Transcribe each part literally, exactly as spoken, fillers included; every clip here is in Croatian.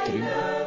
četiri.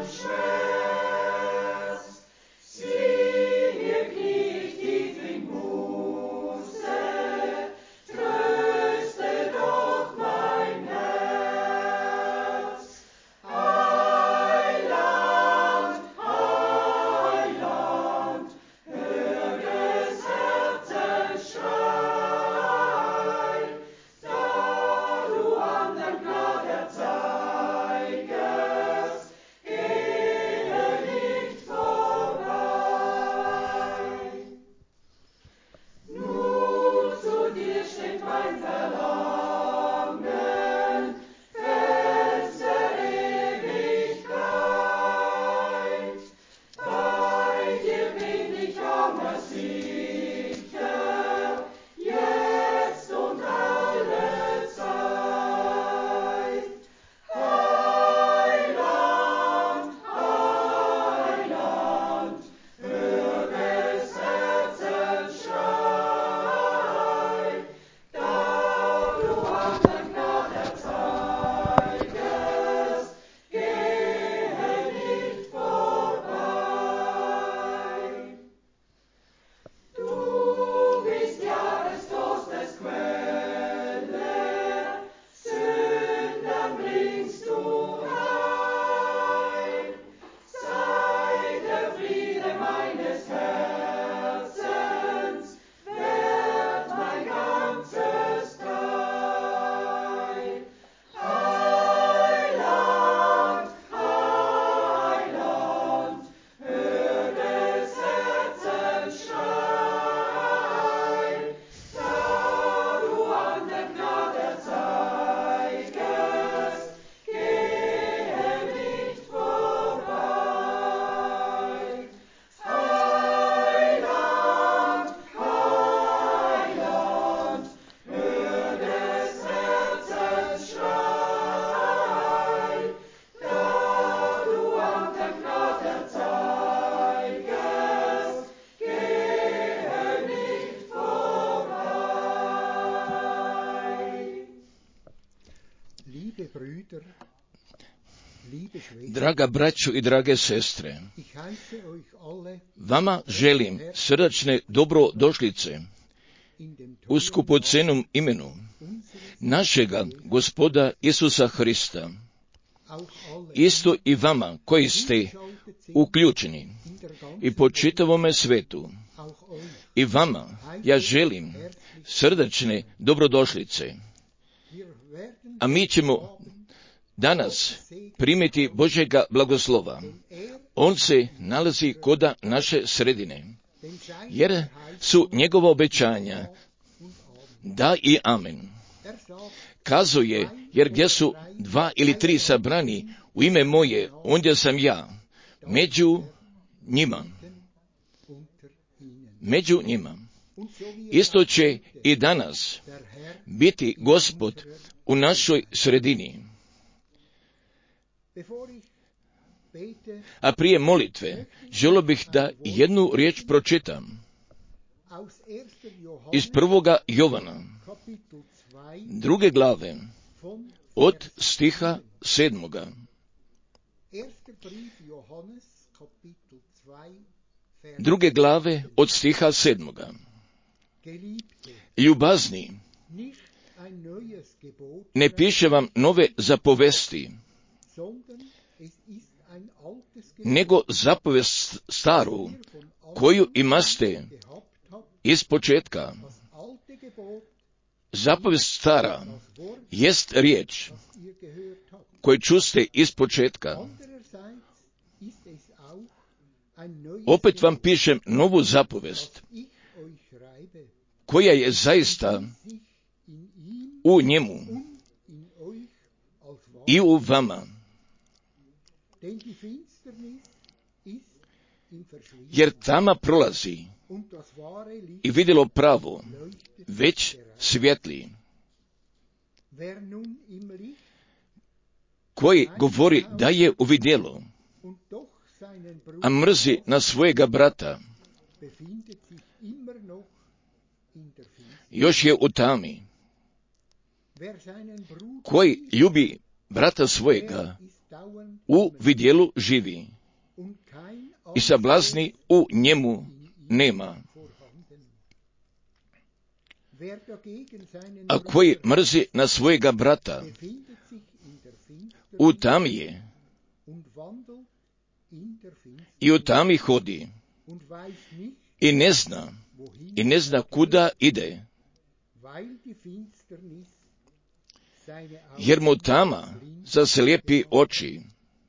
Draga braćo i drage sestre, vama želim srdačne dobrodošlice u skupocenom imenu našega Gospoda Isusa Hrista. Isto i vama koji ste uključeni i po čitavome svetu. I vama ja želim srdačne dobrodošlice. A mi ćemo danas primiti Božjega blagoslova. On se nalazi koda naše sredine, jer su njegova obećanja da i amen. Kazuje, jer gdje su dva ili tri sabrani u ime moje, ondje sam ja, među njima. Među njima. Isto će i danas biti Gospod u našoj sredini. A prije molitve želio bih da jednu riječ pročitam iz prvoga Jovana, druge glave, od stiha sedmoga. Druge glave od stiha sedmoga. Ljubazni, ne piše vam nove zapovesti, nego zapovest staru, koju imaste iz početka. Zapovest stara jest riječ koju čuste iz početka. Opet vam pišem novu zapovest, koja je zaista u njemu i u vama. Jer tama prolazi i vidjelo pravo već svjetli. Koji govori da je uvidjelo, a mrzi na svojega brata, još je u tami. Koji ljubi brata svojega, u vidjelu živi i sablazni u njemu nema. A koji mrzi na svojega brata, u tami je i u tami hodi i ne zna, i ne zna kuda ide, jer mu tama zaslijepi oči.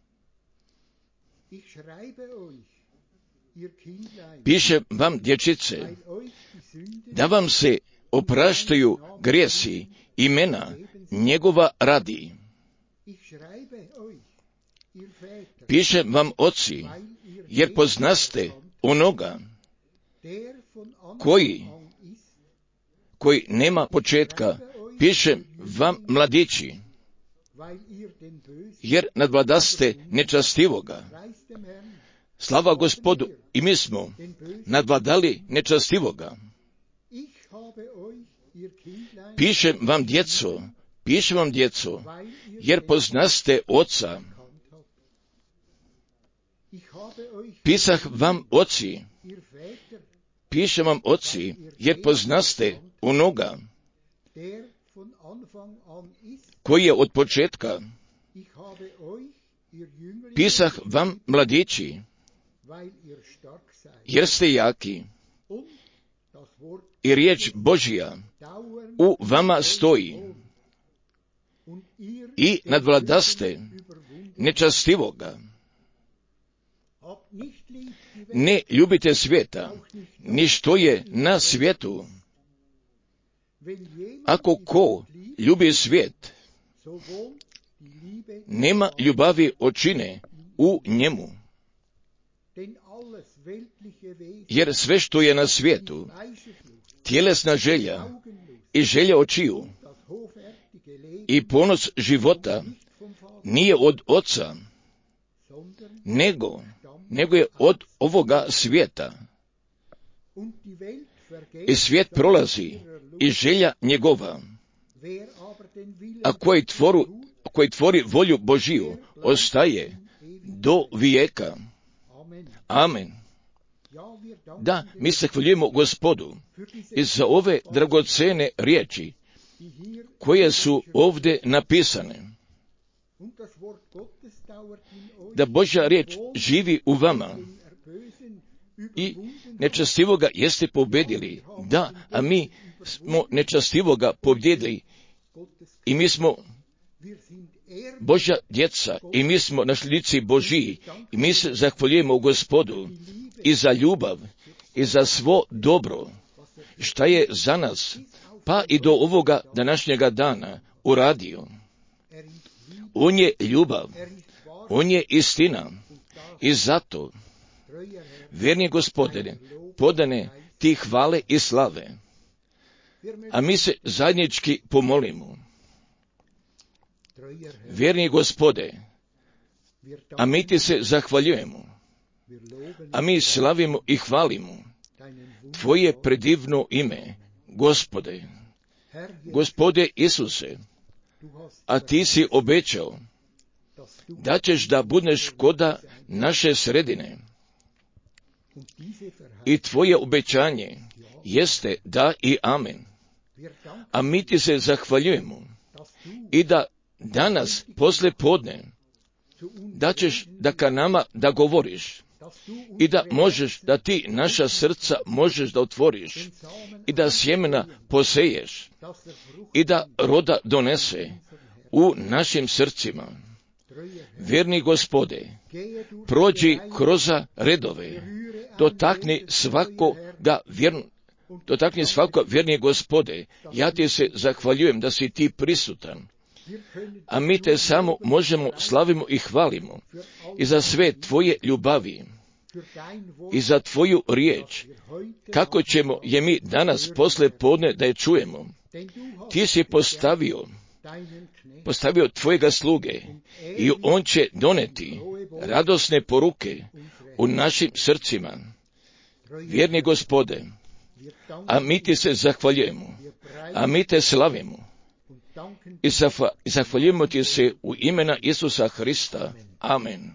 Pišem vam, dječice, da vam se opraštaju grijesi imena njegova radi. Pišem vam, oci, jer poznaste onoga koji, koji nema početka. Pišem vam, mladići, jer nadvladaste nečastivoga. Slava Gospodu, i mi smo nadvladali nečastivoga. Pišem vam, djeco, pišem vam, djeco, jer poznaste oca. Pisah vam, oci, pišem vam, oci, jer poznaste onoga koji je od početka. Pisah vam, mladići, jer ste jaki i riječ Božja u vama stoji i nadvladaste nečastivoga. Ne ljubite svijeta, ni što je na svijetu. Ako ko ljubi svijet, nema ljubavi očine u njemu. Jer sve što je na svijetu, tjelesna želja i želja očiju i ponos života, nije od oca, nego, nego je od ovoga svijeta. I svijet prolazi i želja njegova, a koji, tvoru, koji tvori volju Božiju ostaje do vijeka. Amen. Da, mi se hvaljujemo Gospodu i za ove dragocene riječi koje su ovdje napisane. Da Božja riječ živi u vama i nečastivoga jeste pobjedili. Da, a mi smo nečastivoga pobjedili i mi smo Božja djeca i mi smo nasljednici Božiji i mi se zahvaljujemo Gospodu i za ljubav i za svo dobro šta je za nas pa i do ovoga današnjega dana uradio. On je ljubav, on je istina i zato, vjerni Gospodine, podane ti hvale i slave, a mi se zajednički pomolimo. Vjerni Gospode, a mi ti se zahvaljujemo, a mi slavimo i hvalimo Tvoje predivno ime, Gospode. Gospode Isuse, a ti si obećao da ćeš da budeš koda naše sredine. I Tvoje obećanje jeste da i amen. A mi ti se zahvaljujemo i da danas posle podne da ćeš da ka nama da govoriš i da možeš da ti naša srca možeš da otvoriš i da sjemena poseješ i da roda donese u našim srcima. Vjerni Gospode, prođi kroz redove, dotakni svakoga vjerno, dotakni svakoga vjerni Gospode, ja ti se zahvaljujem da si ti prisutan, a mi te samo možemo slavimo i hvalimo i za sve tvoje ljubavi i za tvoju riječ, kako ćemo je mi danas posle podne da je čujemo. Ti si postavio, postavio tvojega sluge i on će doneti radosne poruke u našim srcima. Vjerni Gospode, a mi ti se zahvaljujemo, a mi te slavimo i, zahva, i zahvaljujemo ti se u imena Isusa Hrista. Amen.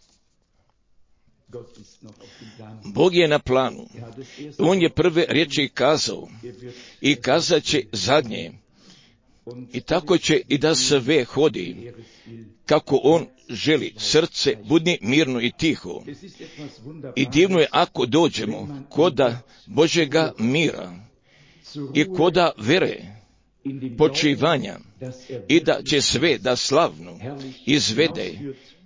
Bog je na planu. On je prve riječi kazao i kazat će zadnje. I tako će i da sve hodi kako on želi. Srce budni mirno i tiho. I divno je ako dođemo koda Božjega mira i koda vere, počivanja, i da će sve da slavno izvede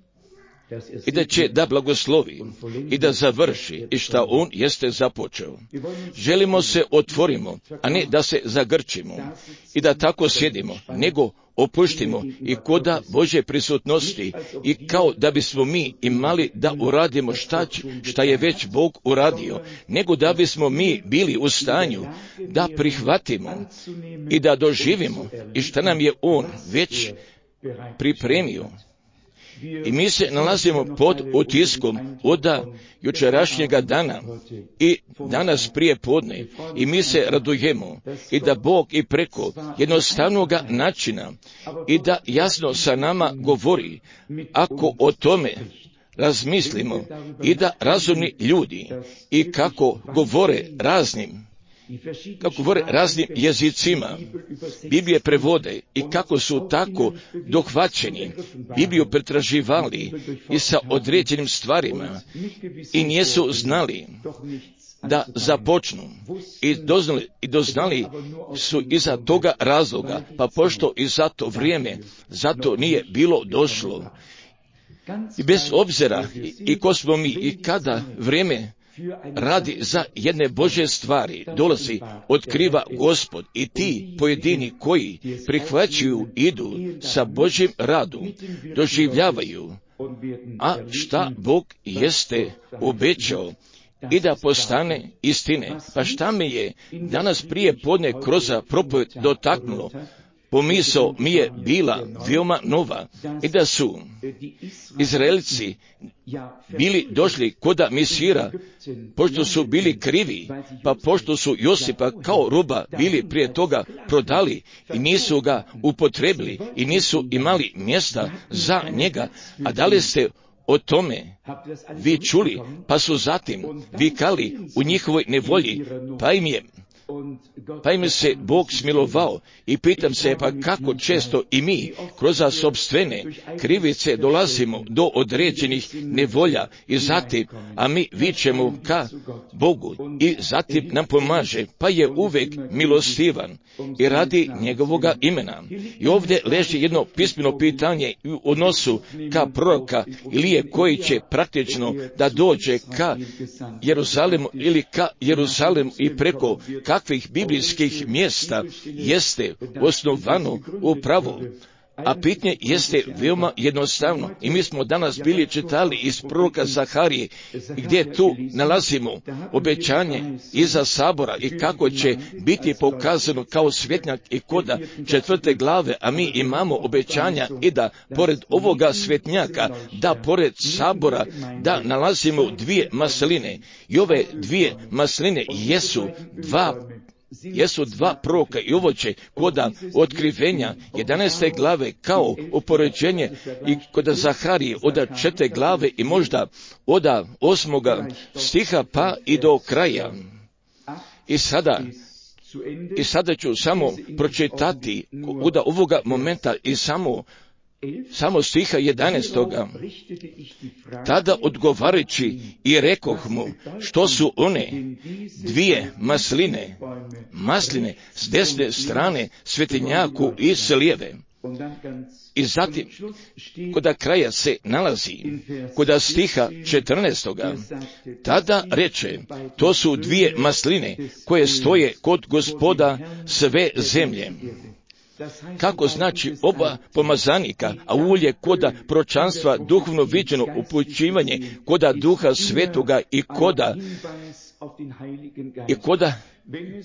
i da će da blagoslovi i da završi i šta on jeste započeo. Želimo se otvorimo, a ne da se zagrčimo i da tako sjedimo, nego opuštimo i koda Božje prisutnosti i kao da bismo mi imali da uradimo šta, šta je već Bog uradio, nego da bismo mi bili u stanju da prihvatimo i da doživimo i šta nam je on već pripremio. I mi se nalazimo pod utiskom od jučerašnjega dana i danas prije podne i mi se radujemo i da Bog i preko jednostavnog načina i da jasno sa nama govori ako o tome razmislimo i da razumni ljudi i kako govore raznim kako govore raznim jezicima, Biblije prevode i kako su tako dohvaćeni, Bibliju pretraživali i sa određenim stvarima i nisu znali da započnu i doznali, i doznali su iza toga razloga, pa pošto i za to vrijeme, zato nije bilo došlo. I bez obzira i, i ko smo mi i kada vrijeme radi za jedne Božje stvari, dolazi, otkriva Gospod i ti pojedini koji prihvaćaju, idu sa Božjim radom, doživljavaju, a šta Bog jeste obećao i da postane istine. Pa šta me je danas prije podne kroz propoved dotaknulo? Pomisao mi je bila veoma nova i da su Izraelci bili došli koda Misira, pošto su bili krivi, pa pošto su Josipa kao roba bili prije toga prodali i nisu ga upotrebili i nisu imali mjesta za njega, a da li ste o tome vi čuli, pa su zatim vikali u njihovoj nevolji, pa im je Pa im se Bog smilovao i pitam se pa kako često i mi kroz sopstvene krivice dolazimo do određenih nevolja i zatim, a mi vičemo ka Bogu i zatim nam pomaže, pa je uvek milostivan i radi njegovoga imena. I ovdje leži jedno pismeno pitanje u odnosu ka proroka Ilije koji će praktično da dođe ka Jeruzalemu ili ka Jeruzalemu i preko kakvih biblijskih mjesta jeste osnovano upravo. A pitanje jeste veoma jednostavno i mi smo danas bili čitali iz proroka Zaharije gdje tu nalazimo obećanje iza sabora i kako će biti pokazano kao svjetnjak i koda četvrte glave, a mi imamo obećanja i da pored ovoga svjetnjaka, da pored sabora, da nalazimo dvije masline i ove dvije masline jesu dva jesu dva proroka i ovo će koda otkrivenja jedanaeste glave kao upoređenje i koda Zaharije od četvrte glave i možda od osmoga stiha pa i do kraja. I sada i sada ću samo pročitati od ovoga momenta i samo Samo stiha jedanaestoga. Tada odgovarajući i rekoh mu, što su one dvije masline, masline s desne strane svetinjaku i s lijeve. I zatim, koda kraja se nalazi, koda stiha četrnaestoga, tada reče, to su dvije masline koje stoje kod Gospoda sve zemlje. Kako znači oba pomazanika, a ulje koda pročanstva duhovno viđeno upućivanje koda Duha Svetoga i koda i koda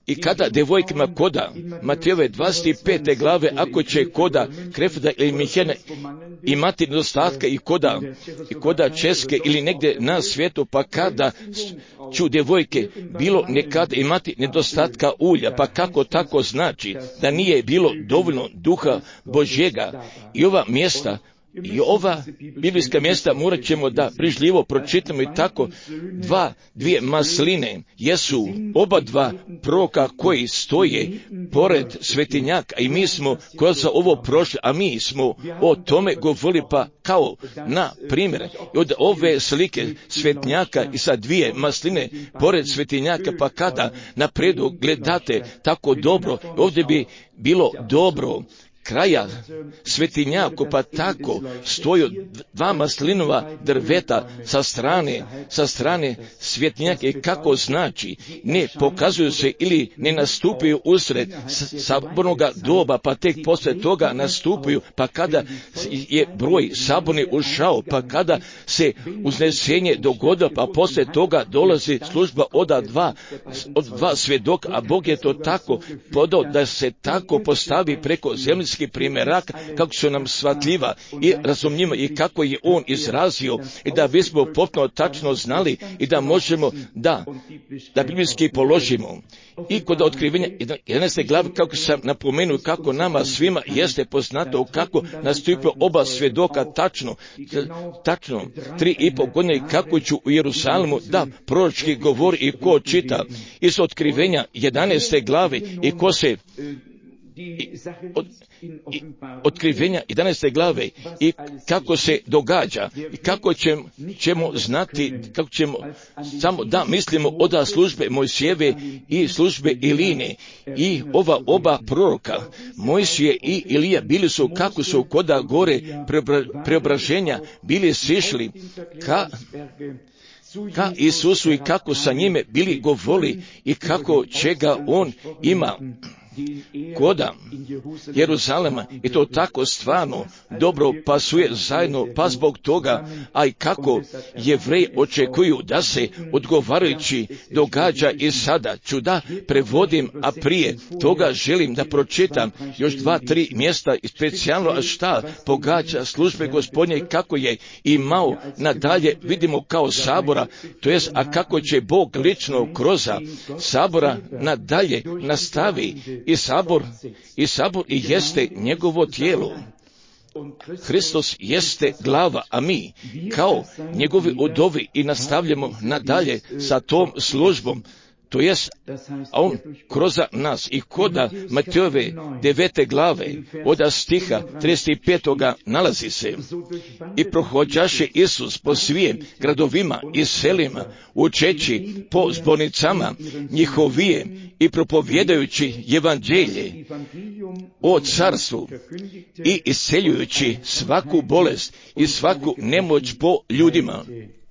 I kada devojkama koda Matejove dvadeset pete glave, ako će koda Krefda ili Mihene imati nedostatka i koda, i koda Česke ili negdje na svijetu, pa kada ću devojke bilo nekada imati nedostatka ulja, pa kako tako znači da nije bilo dovoljno duha Božjega. I ova mjesta, i ova biblijska mjesta morat ćemo da brižljivo pročitamo i tako. Dva, dvije masline jesu oba dva proroka koji stoje pored svetinjaka i mi smo kroz ovo prošli, a mi smo o tome govorili, pa kao na primjer od ove slike svetinjaka i sa dvije masline pored svetinjaka, pa kada napredu gledate tako dobro, ovdje bi bilo dobro kraja svetinjaku, pa tako stoju dva maslinova drveta sa strane, sa strane svetinjake, kako znači ne pokazuju se ili ne nastupaju usred sabornoga doba, pa tek poslije toga nastupaju, pa kada je broj saborni ušao, pa kada se uznesenje dogodilo, pa poslije toga dolazi služba od dva, od dva svjedoka, a Bog je to tako podao da se tako postavi preko zemljskih primjeraka, kako su nam shvatljiva i razumljiva i kako je on izrazio, i da bismo potpuno tačno znali i da možemo da, da biblijski položimo. I kod otkrivenja jedanaeste glave, kako sam napomenuo, kako nama svima jeste poznato kako nastupio oba svjedoka tačno, tačno tri i pol godine, kako ću u Jerusalimu da proročki govori i ko čita iz otkrivenja jedanaeste glave i ko se I, od, i, otkrivenja jedanaeste glave i kako se događa i kako ćemo, ćemo znati, kako ćemo samo da mislimo od službe Mojsijeve i službe Iline i ova oba proroka Mojsije i Ilija bili su, kako su koda gore preobra, preobraženja bili sišli ka ka Isusu i kako sa njime bili govorili i kako čega on ima koda Jeruzalema, i to tako stvarno dobro pasuje zajedno, pa zbog toga, a i kako Jevreji očekuju da se odgovarajući događa i sada ću da prevodim, a prije toga želim da pročitam još dva, tri mjesta i specijalno, a šta pogađa službe Gospodnje i kako je imao nadalje, vidimo kao sabora, to jest, a kako će Bog lično kroz sabora nadalje nastavi. I sabor, i sabor i jeste njegovo tijelo. Hristos jeste glava, a mi kao njegovi udovi i nastavljamo nadalje sa tom službom. To jest, a on kroz nas i koda Matejove devete glave od stiha trideset petoga nalazi se: i prohođaše Isus po svim gradovima i selima, učeći po zbornicama njihovije i propovjedajući evanđelje o carstvu i isceljujući svaku bolest i svaku nemoć po ljudima.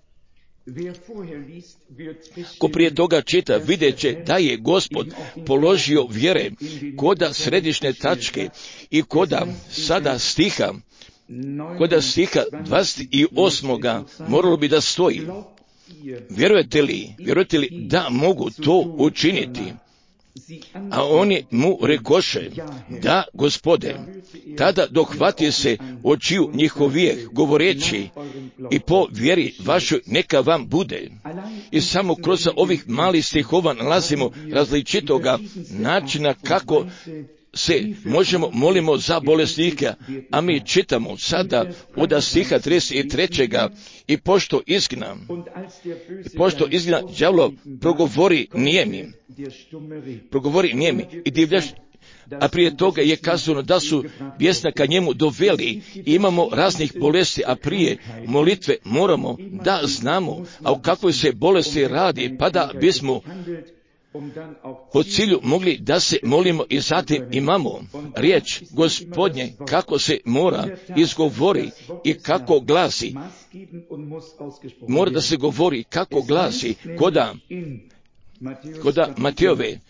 Ko prije toga čita, vidjet će da je Gospod položio vjere koda središnje tačke i koda sada stiha, koda stiha dvadeset osmoga moralo bi da stoji: vjerujete li, vjerujete li da mogu to učiniti? A oni mu rekoše: da, Gospode. Tada dohvati se očiju njihovijeh, govoreći: i po vjeri vašoj neka vam bude. I samo kroz ovih malih stihova nalazimo različitoga načina kako se možemo molimo za bolesnika, a mi čitamo sada od stiha trideset tri. I pošto izgina, i pošto izgina đavlo progovori nijemi, progovori nijemi i divljaš, a prije toga je kazano da su bjesnaka njemu doveli i imamo raznih bolesti, a prije molitve moramo da znamo, a o kakvoj se bolesti radi, pa da bismo po cilju mogli da se molimo i zatim imamo riječ Gospodnje kako se mora izgovori i kako glasi. Mora da se govori kako glasi koda, koda Matejove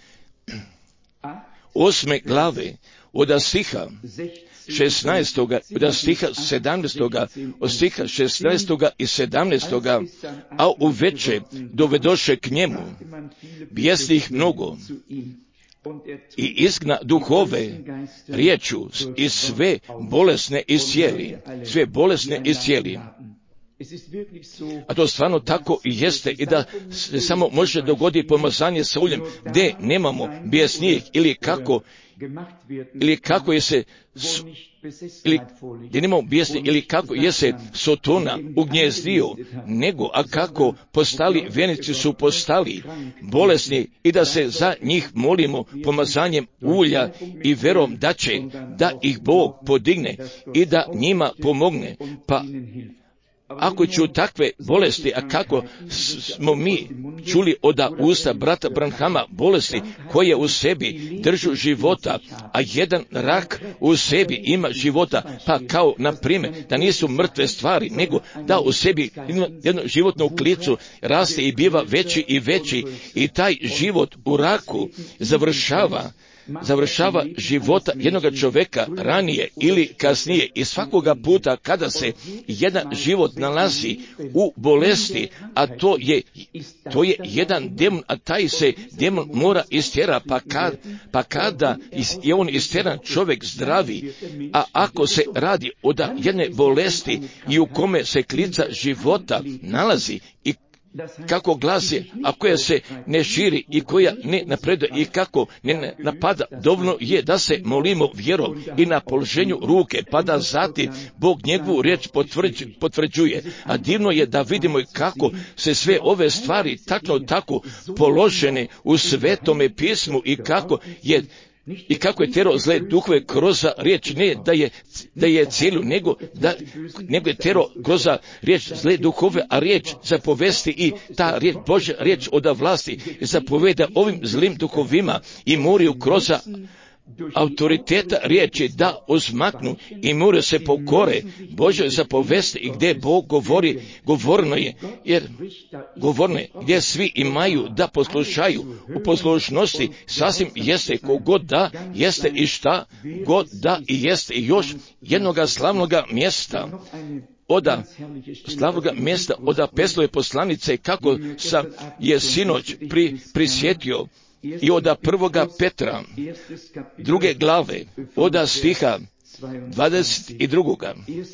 osme glave od stiha šesnaestoga, od stiha sedamnaestoga, od stiha šesnaestoga i sedamnaestoga, a uveče dovedoše k njemu bijesnih mnogo i izgna duhove riječu i sve bolesne iscijeli, sve bolesne iscijeli. A to stvarno tako i jeste i da se samo može dogoditi pomazanje sa uljem gdje nemamo bijesnijeg ili kako ili kako je se ili gdje nemamo bijesni ili kako je se Sotona ugnjezdio, nego a kako postali vjenici su postali bolesni i da se za njih molimo pomazanjem ulja i verom da će da ih Bog podigne i da njima pomogne. Pa ako ću takve bolesti, a kako smo mi čuli od usta brata Branhama, bolesti koje u sebi držu života, a jedan rak u sebi ima života, pa kao na primjer da nisu mrtve stvari, nego da u sebi jednu životnu klicu raste i biva veći i veći i taj život u raku završava završava života jednog čovjeka ranije ili kasnije i svakoga puta kada se jedan život nalazi u bolesti, a to je, to je jedan demon, a taj se demon mora istjera, pa, kad, pa kada je on istjeran čovjek zdravi, a ako se radi o da jedne bolesti i u kome se klica života nalazi i kako glasi, a koja se ne širi i koja ne napreduje i kako ne napada, dovoljno je da se molimo vjerom i na položenju ruke, pa da zatim Bog njegovu riječ potvrđuje. A divno je da vidimo kako se sve ove stvari tačno tako položene u Svetome pismu i kako je I kako je tero zle duhove kroz riječ, ne da je, da je cijelu, nego, da, nego je tero kroz riječ zle duhove, a riječ zapovesti i ta riječ, Božja riječ od vlasti zapoveda ovim zlim duhovima i moraju kroz autoriteta riječi da uzmaknu i moraju se pokore Božoj zapovesti i gdje Bog govori, govorno je, jer govorno je, gdje svi imaju da poslušaju u poslušnosti, sasvim jeste kogod da, jeste i šta god da i jeste i još jednoga slavnoga mjesta. Oda slavnoga mjesta, oda Peslove poslanice, kako sam je sinoć pri, prisjetio, i oda prvoga Petra, druge glave, oda stiha dvadeset drugoga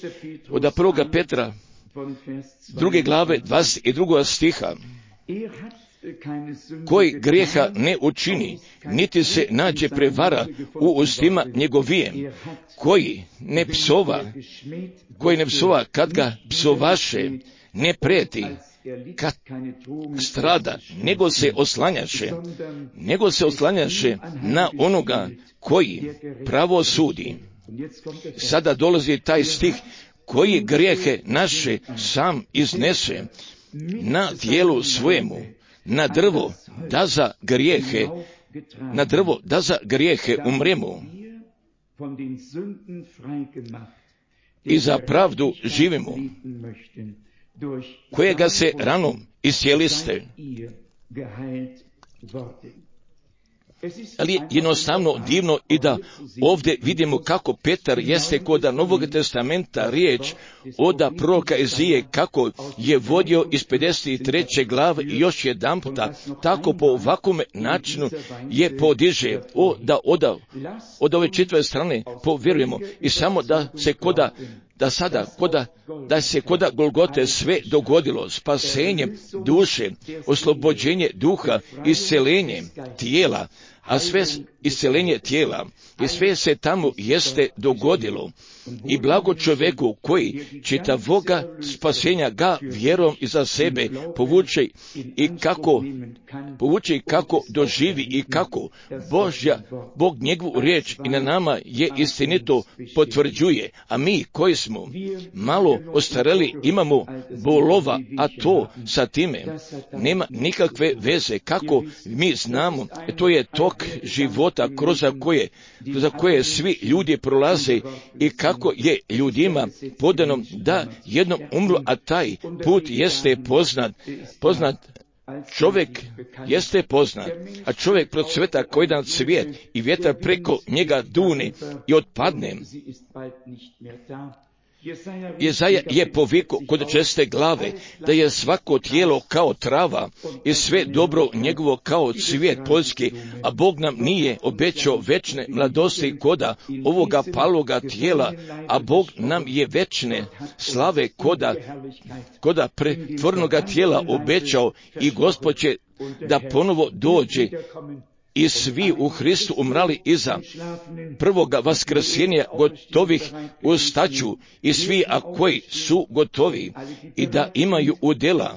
Oda prvoga Petra, druge glave, dvadeset drugoga stiha, koji grijeha ne učini, niti se nađe prevara u ustima njegovijem, koji ne psova, koji ne psova kad ga psovaše, ne prijeti, kad strada, nego se oslanjaše, nego se oslanjaše na onoga koji pravo sudi. Sada dolazi taj stih, koji grijehe naše sam iznese na tijelu svojemu, na drvo, da za grijehe, na drvo, da za grijehe umremo i za pravdu živimo, kojega se ranom iscijeliste. Ali je jednostavno divno i da ovdje vidimo kako Petar jeste kod Novog testamenta riječ oda proroka Izije, kako je vodio iz pedeset treće glave i još jedan puta, tako po ovakvom načinu je podiže o, da oda, od ove čitave strane povjerujemo i samo da se koda da sada, koda, da se koda Golgote sve dogodilo, spasenje duše, oslobođenje duha, isceljenje tijela, a sve isceljenje tijela i sve se tamo jeste dogodilo. I blago čovjeku koji čitavoga spasenja ga vjerom iza sebe povuče i kako povuče i kako doživi i kako Božja, Bog njegovu riječ i na nama je istinito potvrđuje, a mi koji smo malo ostareli imamo bolova, a to sa time nema nikakve veze, kako mi znamo, to je tok života kroz koje, kroz koje svi ljudi prolaze i kako je ljudima podano da jednom umru, a taj put jeste poznat, poznat čovjek jeste poznat, a čovjek procveta kao jedan cvijet i vjetar preko njega dune i otpadne. Jezaja je povikao kod česte glave da je svako tijelo kao trava i sve dobro njegovo kao cvijet poljski, a Bog nam nije obećao večne mladosti koda ovoga paloga tijela, a Bog nam je večne slave koda, koda pretvornoga tijela obećao i Gospod će da ponovo dođe i svi u Hristu umrali iza prvoga vaskrsenja gotovih ustaću i svi a koji su gotovi i da imaju udjela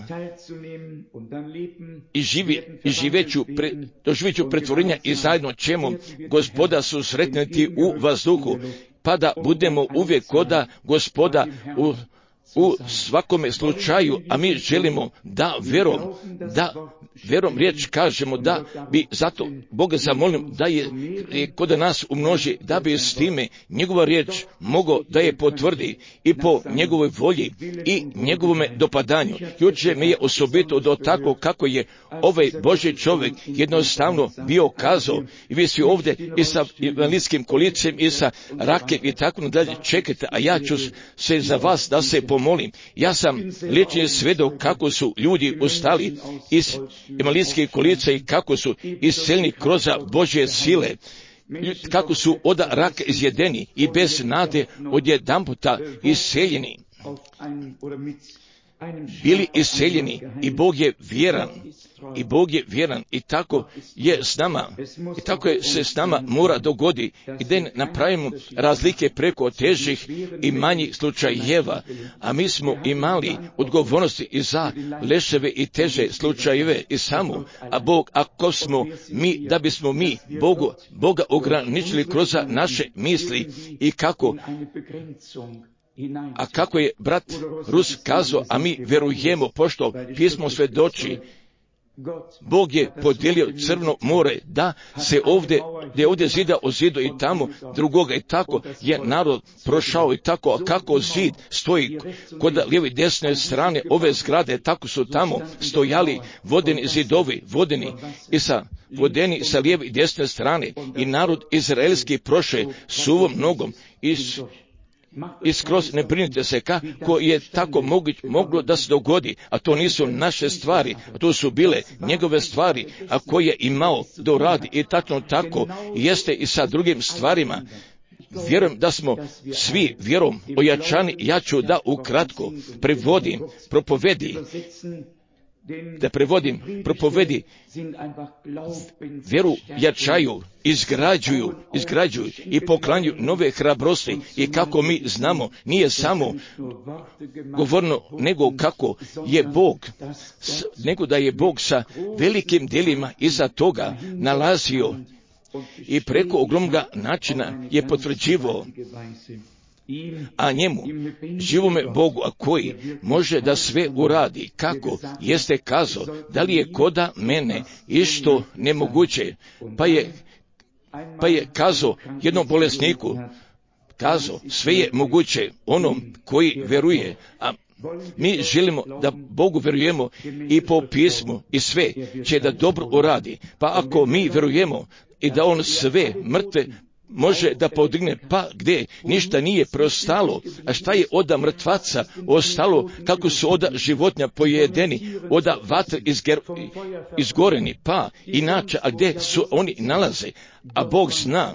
i, živi, i živeću pre, doživeću pretvorenja i zajedno ćemo Gospoda susretneti u vazduhu, pa da budemo uvijek koda Gospoda u u svakome slučaju, a mi želimo da vjerom, da vjerom riječ kažemo da bi zato Boga zamolim da je, je kod nas umnoži, da bi s time njegova riječ mogao da je potvrdi i po njegovoj volji i njegovome dopadanju. Jučer mi je osobito do tako kako je ovaj Božji čovjek jednostavno bio kazao i vi svi ovdje i sa invalidskim kolicem i sa rakem i tako nadalje čekajte, a ja ću se za vas da se pomolim. Ja sam lični svedok kako su ljudi ustali iz invalidskih kolica i kako su isceljeni kroz Božje sile, kako su od raka izjedeni i bez nade odjedanputa isceljeni. Bili isceljeni i Bog je vjeran. I Bog je vjeran i tako je s nama. I tako je se s nama mora dogodi i da napravimo razlike preko težih i manjih slučajeva. A mi smo imali odgovornosti i za leševe i teže slučajeve i samo. A Bog, ako smo mi, da bismo mi Bogu, Boga ograničili kroz naše misli i kako A kako je brat Rus kazao, a mi vjerujemo, pošto pismo svedoči, Bog je podijelio Crno more, da se ovdje, gdje je ovdje zida o zidu i tamo drugoga i tako je narod prošao i tako, a kako zid stoji kod lijeve i desne strane ove zgrade, tako su tamo stojali vodeni zidovi, vodeni i sa vodeni sa lijeve i desne strane i narod izraelski proše suvom nogom iz I skroz ne brinite se kako je tako moguć, moglo da se dogodi, a to nisu naše stvari, a to su bile njegove stvari, a koje je imao da uradi i tačno tako jeste i sa drugim stvarima. Vjerujem da smo svi vjerom ojačani, ja ću da ukratko prevodim, propovedi, da prevodim, propovedi, vjeru jačaju, izgrađuju, izgrađuju i poklanjuju nove hrabrosti i kako mi znamo, nije samo govorno, nego kako je Bog, nego da je Bog sa velikim djelima iza toga nalazio i preko ogromnog načina je potvrđivao, a njemu, živome Bogu, a koji može da sve uradi, kako jeste kazao, da li je koda mene išto nemoguće, pa je, pa je kazao jednom bolesniku, kazao, sve je moguće onom koji veruje, a mi želimo da Bogu verujemo i po pismu i sve će da dobro uradi, pa ako mi verujemo i da On sve mrtve može da podigne, pa gdje ništa nije preostalo, a šta je oda mrtvaca ostalo, kako su oda životinja pojedeni, oda vatre izger, izgoreni, pa inače, a gdje su oni nalaze, a Bog zna.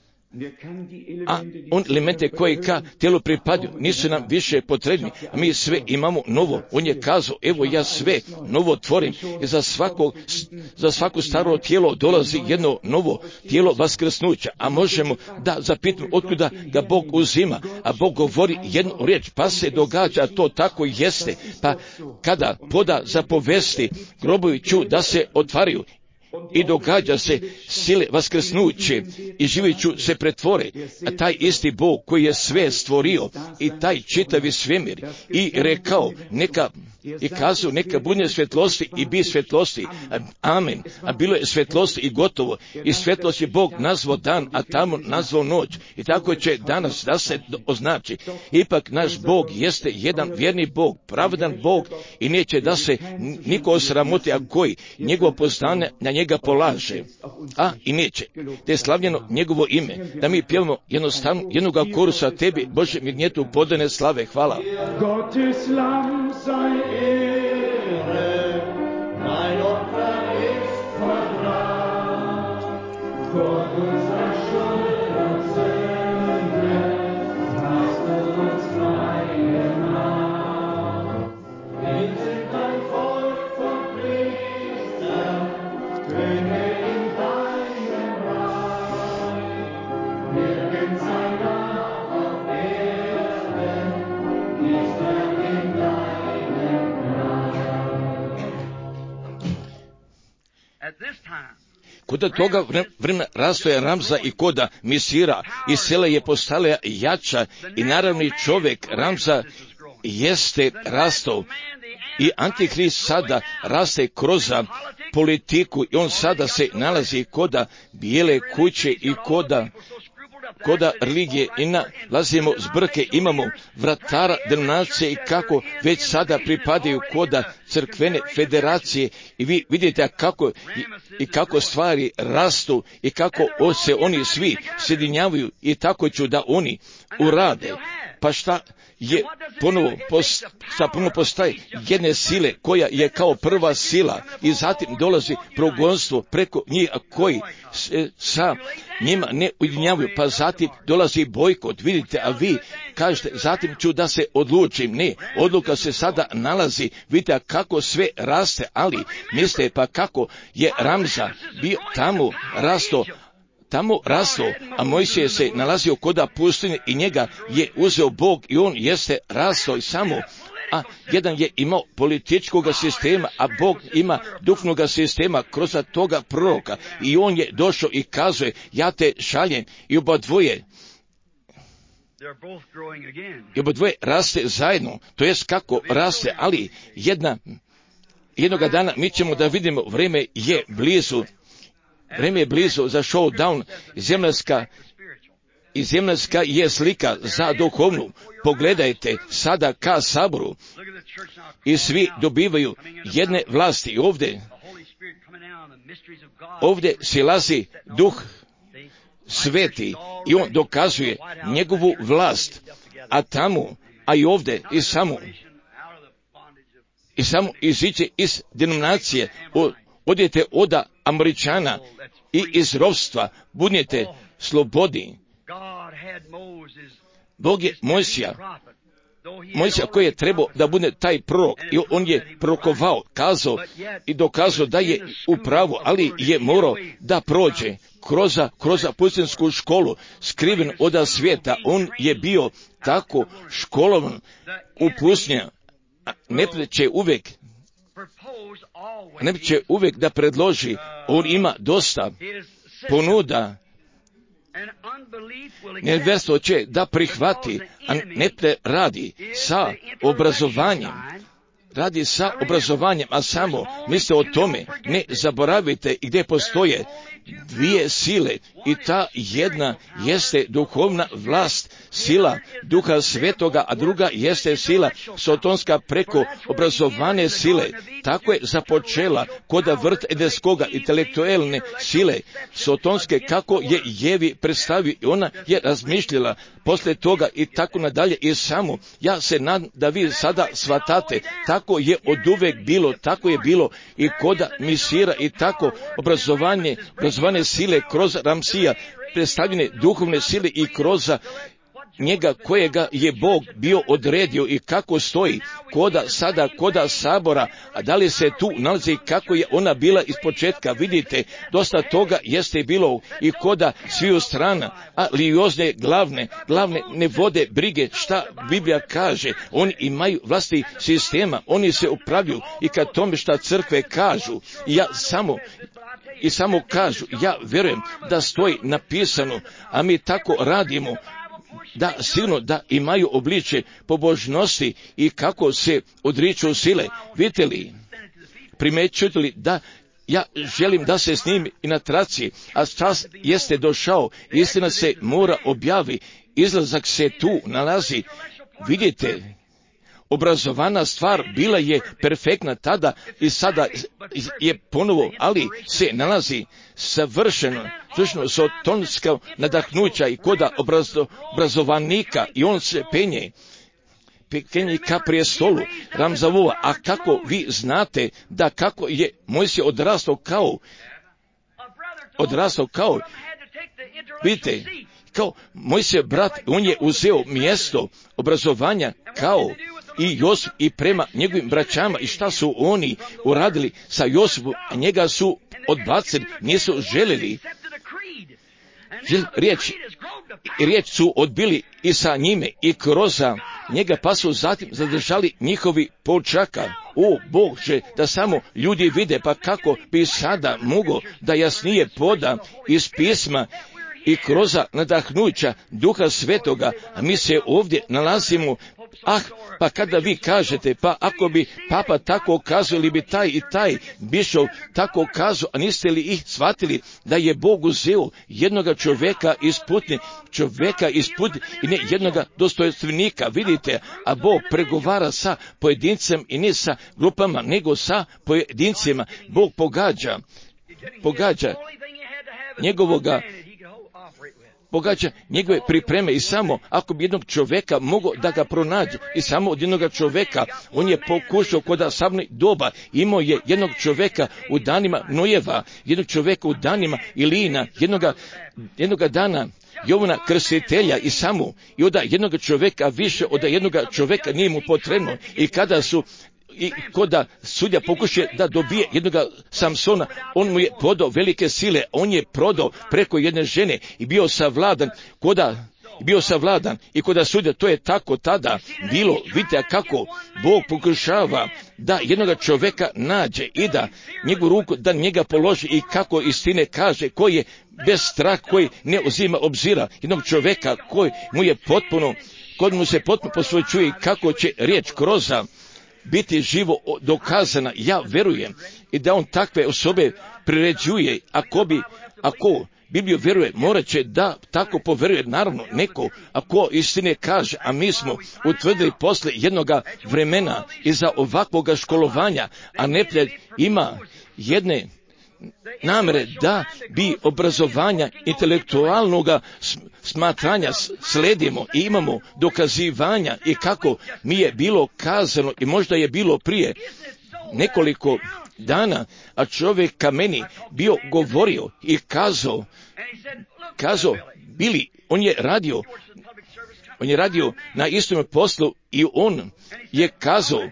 A on elemente koje ka tijelu pripadaju nisu nam više potrebni, a mi sve imamo novo. On je kazao, evo ja sve novo tvorim i za svako, za svako staro tijelo dolazi jedno novo tijelo vaskrsnuća, a možemo da zapitamo otkuda ga Bog uzima, a Bog govori jednu riječ, pa se događa, to tako jeste, pa kada poda zapovesti, grobovi ću da se otvaraju, i događa se sile vaskrsnuće i živiću se pretvore, a taj isti Bog koji je sve stvorio i taj čitavi svemir i rekao neka i kazao neka bude svjetlosti i bi svjetlosti, amen, a bilo je svjetlosti i gotovo i svjetlost je Bog nazvao dan, a tamo nazvao noć i tako će danas da se označi. Ipak naš Bog jeste jedan vjerni Bog, pravedan Bog i neće da se niko osramoti, a koji njegovo poznanje na njega polaže, a i neće, da je slavljeno njegovo ime, da mi pjevamo jednostavno jednoga korusa tebi, Bože mirnjetu podane slave, hvala. Gottes Lamm sei Ehre, mein Opfer ist vollbracht, vor unserer Schuld und Sünde hast du uns frei gemacht. Wir sind ein Volk von Priestern, Könige in deinem Reich. Nirgends ein Name auf Erden ist er in deinem Reich. At this time, Koda toga vremena rastoja Ramza i koda Misira i sela je postala jača i naravni čovjek Ramza jeste rastao i Antihrist sada raste kroz politiku i on sada se nalazi koda bijele kuće i koda koda religije i nalazimo zbrke, imamo vratara denominacije i kako već sada pripadaju koda crkvene federacije i vi vidite kako i, i kako stvari rastu i kako se oni svi sjedinjavaju i tako ću da oni urade. Pa šta je ponovo, post, šta ponovo postaje jedne sile koja je kao prva sila i zatim dolazi progonstvo preko njih koji se sa njima ne ujedinjavaju, pa zatim dolazi bojkot, vidite, a vi kažete, zatim ću da se odlučim. Ne, odluka se sada nalazi, vidite kako sve raste, ali mislite pa kako je Ramza bio tamo rasto, tamo rasto, a Mojsije se nalazio koda pustinje i njega je uzeo Bog i on jeste rasto i samo, a jedan je imao političkog sistema, a Bog ima duhovnog sistema kroz toga proroka i on je došao i kazuje, ja te šaljem i oba dvoje i oba dvoje raste zajedno, to jest kako raste, ali jedna, jednoga dana mi ćemo da vidimo, vrijeme je blizu, vrijeme je blizu za showdown, zemljska i zemljska je slika za duhovnu. Pogledajte sada ka saboru i svi dobivaju jedne vlasti. Ovdje, ovdje silazi duh sveti i on dokazuje njegovu vlast, a tamo, a i ovdje i samo, i samo iziđe iz denominacije, odjete od Američana i iz ropstva, budnete slobodi. Bog je Mojsija, Mojsija koji je trebao da bude taj prorok i on je prorokovao, kazao i dokazao da je u pravu, ali je morao da prođe kroz, kroz pustinsku školu, skriven od svijeta. On je bio tako školovan u pustinji, ne će uvijek ne će uvijek da predloži, on ima dosta ponuda. Nevjerstvo će da prihvati, a ne radi sa obrazovanjem. Radi sa obrazovanjem, a samo misle o tome, ne zaboravite gdje postoje dvije sile i ta jedna jeste duhovna vlast, sila Duha Svetoga, a druga jeste sila sotonska preko obrazovane sile. Tako je započela koda vrt edeskoga intelektualne sile sotonske, kako je Jevi predstavio i ona je razmišljala posle toga i tako nadalje i samo. Ja se nadam da vi sada shvatate, tako je oduvek bilo, tako je bilo i koda Misira i tako obrazovanje, obrazovane sile kroz Ramsija, predstavljene duhovne sile i kroz njega kojega je Bog bio odredio i kako stoji koda sada, koda sabora, a da li se tu nalazi kako je ona bila iz početka, vidite, dosta toga jeste bilo i koda sviju strana, a liozne glavne, glavne ne vode brige šta Biblija kaže, oni imaju vlasti sistema, oni se upravljaju i kad tome šta crkve kažu, i ja samo i samo kažu, ja vjerujem da stoji napisano, a mi tako radimo, da sigurno da imaju obličje pobožnosti i kako se odriču sile. Vidite li, primećujete li da ja želim da se snimi i na traci, a čas jeste došao, istina se mora objavi, izlazak se tu nalazi. Vidite, obrazovana stvar bila je perfektna tada i sada je ponovo, ali se nalazi savršeno, slušno sotonska nadahnuća i koda obrazo, obrazovanika i on se penje, penje ka prijestolu Ramzavova, a kako vi znate da kako je Mojsije odrastao kao, odrastao kao, vidite, kao Mojsije brat, on je uzeo mjesto obrazovanja kao i Josip i prema njegovim braćama i šta su oni uradili sa Josipom, a njega su odbacili, nisu željeli. Riječ, riječ su odbili i sa njime i kroz njega, pa su zatim zadržali njihovi počaka. O Bože, da samo ljudi vide, pa kako bi sada mogo da jasnije poda iz pisma i kroz nadahnuća Duha Svetoga, a mi se ovdje nalazimo. Ah, pa kada vi kažete, pa ako bi papa tako kazao ili bi taj i taj bišov tako kazao, a niste li ih shvatili da je Bog uzeo jednoga čovjeka iz putne, čovjeka iz putne i ne jednoga dostojstvenika, vidite, a Bog pregovara sa pojedincem i ne sa grupama, nego sa pojedincima. Bog pogađa, pogađa njegovoga pogađa njegove pripreme i samo ako bi jednog čovjeka mogao da ga pronađe i samo od jednog čovjeka, on je pokušao kod Savne doba, imao je jednog čovjeka u danima Nojeva, jednog čovjeka u danima Ilina, jednoga, jednoga dana Jovana Krstitelja i samo i od jednog čovjeka više od jednog čovjeka nije mu potrebno i kada su i koda sudja pokušuje da dobije jednog Samsona, on mu je prodao velike sile, on je prodao preko jedne žene i bio savladan, koda bio savladan i koda sudja, to je tako tada bilo, vidite kako Bog pokušava da jednog čovjeka nađe i da njegovu ruku, da njega položi i kako istine kaže, koji je bez strah, koji ne uzima obzira, jednog čovjeka koji mu je potpuno, kod mu se potpuno posvećuje i kako će riječ kroza biti živo dokazana. Ja verujem i da on takve osobe priređuje. Ako bi, ako Bibliju vjeruje, morat će da tako poveruje, naravno, neko, ako istine kaže, a mi smo utvrdili posle jednoga vremena iza ovakvoga školovanja, a neprijatelj ima jedne namere da bi obrazovanja intelektualnog smatranja sledimo i imamo dokazivanja i kako mi je bilo kazano i možda je bilo prije nekoliko dana, a čovjek ka meni bio govorio i kazao, kazao, bili, on je radio, on je radio na istom poslu i on je kazao,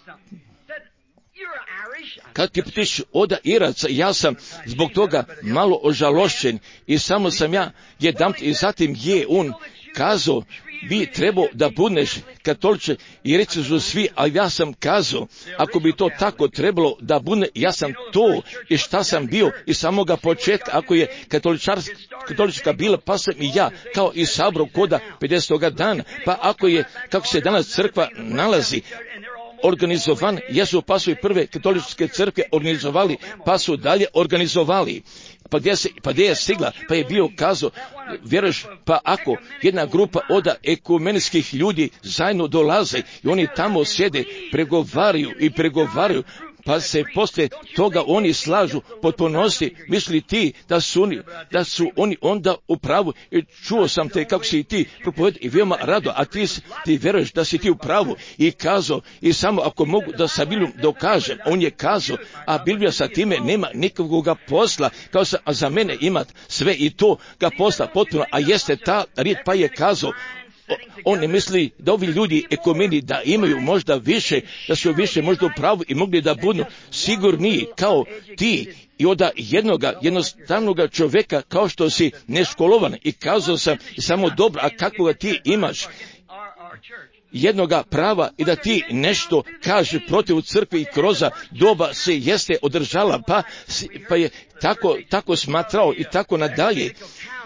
kad ti ptiš oda Iraca, ja sam zbog toga malo ožalošćen i samo sam ja jedan i zatim je on kazao, bi trebao da budeš katoliče i reći su svi, a ja sam kazao, ako bi to tako trebalo da bude, ja sam to i šta sam bio i samoga početka, ako je katolička bila, pa sam i ja, kao i sabro koda pedesetoga dana, pa ako je, kako se danas crkva nalazi, organizovan, jesu pa su i prve katoličke crkve organizovali, pa su dalje organizovali. Pa gdje, se, pa gdje je stigla, pa je bio kazao, vjeruješ, pa ako jedna grupa od ekumenskih ljudi zajedno dolaze i oni tamo sjede, pregovaraju i pregovaraju, pa se poslije toga oni slažu potpunosti, misli ti da su oni, da su oni onda u pravu i čuo sam te kako si ti propoved i veoma rado, a ti, ti vjeruješ da si ti u pravu i kazao i samo ako mogu da sa Biblijom dokažem, on je kazao, a Biblija sa time nema nikakvog posla, kao sa, a za mene imat sve i to ga posla potpuno, a jeste ta riječ, pa je kazao, on ne misli da ovi ljudi ekumeni da imaju možda više, da su više možda u pravu i mogli da budu sigurniji kao ti i od jednoga jednostavnog čovjeka kao što si neškolovan i kazao sam samo dobro, a kakvoga ti imaš jednoga prava i da ti nešto kaže protiv crkve i kroz doba se jeste održala, pa, pa je tako, tako smatrao i tako nadalje.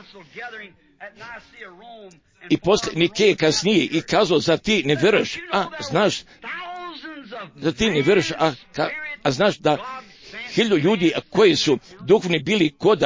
I poslije Nikeje kasnije i kazao, za ti ne vjeruješ, a znaš, za ti ne vjeruješ, a, ka, a znaš da hiljadu ljudi koji su duhovni bili koda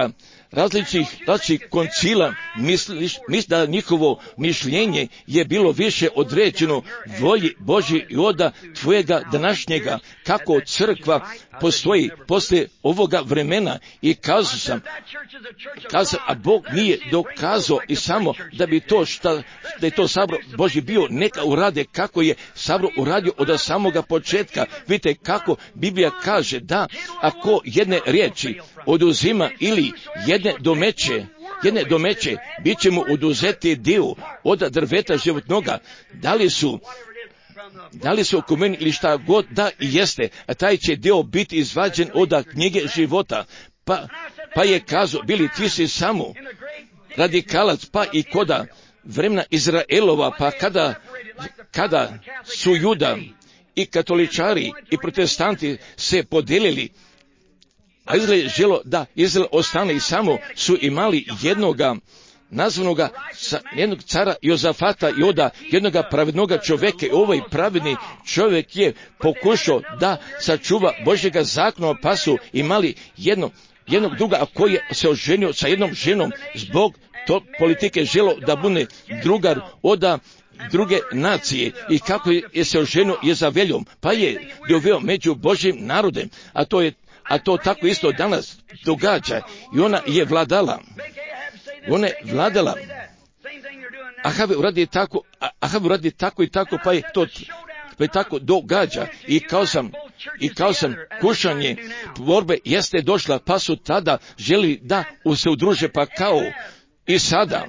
različitih, različitih koncila misliš, misli da njihovo mišljenje je bilo više određeno volji Božji i oda tvojega današnjega, kako crkva postoji poslije ovoga vremena. I kazao sam, kazao, a Bog nije dokazao i samo da bi to šta, da je to sabor Božji bio, neka urade kako je sabor uradio od samoga početka. Vidite kako Biblija kaže da ako jedne riječi oduzima ili jedne domeće, jedne domeće, bit će mu oduzeti dio od drveta životnoga. Da li su Da li su oko meni ili šta god da i jeste, a taj će dio biti izvađen od knjige života. Pa, pa je kazao, bili ti si samo radikalac, pa i koda vremena Izraelova, pa kada, kada su Juda i katoličari i protestanti se podijelili, a Izrael želo da Izrael ostane i samo su imali jednoga nazvanoga jednog cara Jozafata i oda jednoga pravednoga čovjeka. Ovaj pravedni čovjek je pokušao da sačuva Božjega zakona, pa su imali jedno, jednog druga, a koji je se oženio sa jednom ženom zbog to politike želo da bude drugar oda druge nacije i kako je se oženio Jezaveljom, pa je doveo među Božjim narodem, a to je a to tako isto danas događa i ona je vladala. Ona je vladala. Ahav uradi tako, Ahav uradi tako i tako, pa je to pa je tako događa. I kao sam, i kao sam kušanje borbe jeste došla, pa su tada želi da se udruže, pa kao i sada.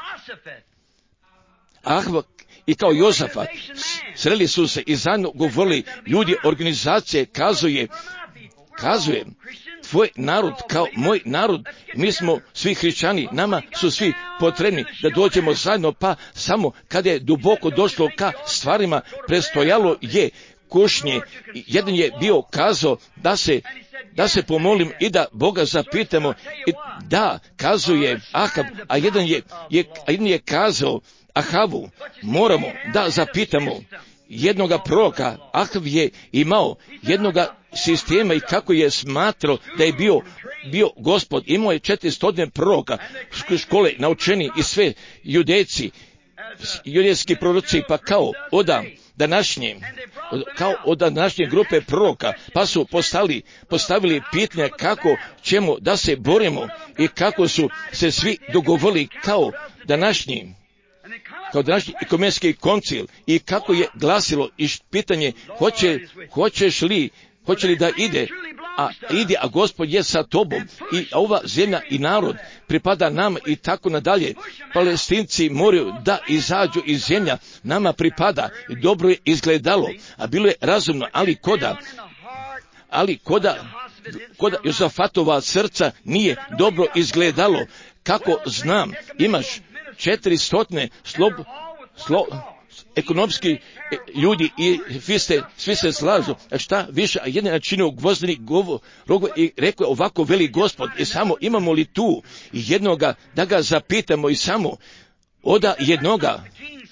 Ahav i kao Jozafat sreli su se i zajedno govorili ljudi organizacije, kazuje, kazuje, tvoj narod kao moj narod, mi smo svi hrišćani, nama su svi potrebni da dođemo zajedno, pa samo kada je duboko došlo ka stvarima, prestojalo je kušnje. Jedan je bio kazao da se, da se pomolim i da Boga zapitamo, i da kazuje Ahab, a jedan je, je, a jedan je kazao Ahavu, moramo da zapitamo jednoga proroka. Ahav je imao jednoga sistema i kako je smatrao da je bio, bio gospod. Imao je četiristo proroka, škole naučeni i sve judejci, judejski proroci, pa kao oda današnje, kao od današnje grupe proroka, pa su postali, postavili pitanje kako ćemo da se borimo i kako su se svi dogovorili kao današnji kao današnji ekumenski koncil i kako je glasilo i pitanje hoće, hoćeš li, hoće li da ide, a ide, a Gospod je sa tobom i ova zemlja i narod pripada nama i tako nadalje. Palestinci moraju da izađu iz zemlja, nama pripada i dobro je izgledalo, a bilo je razumno, ali koda, ali koda, koda Jozafatova srca nije dobro izgledalo. Kako znam, imaš četiri stotine slob, slo, ekonomski ljudi i svi, ste, svi se slažu, a šta više, a jedan načinio gvozdeni govor i rekao ovako veli Gospod, i samo imamo li tu jednoga da ga zapitamo i samo oda jednoga.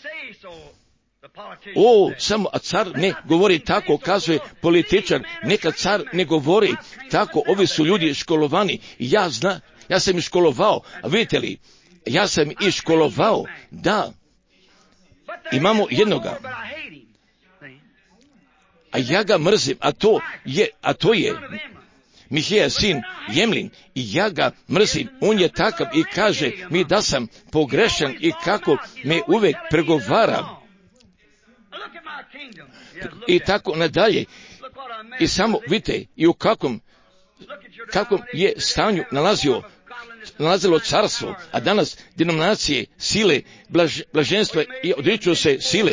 O, samo, a car ne govori tako, kazuje političar, neka car ne govori tako, ovi su ljudi školovani, ja zna, ja sam ih školovao, a vidite li, ja sam ih školovao, da, imamo jednoga, a ja ga mrzim, a to je, a to je Mihija sin Jemlin, i ja ga mrzim, on je takav i kaže mi da sam pogrešan i kako me uvek pregovara i tako nadalje. I samo vidite i u kakvom, kakvom je stanju nalazio nalazilo carstvo, a danas denominacije sile, blaž, blaženstva i odriču se sile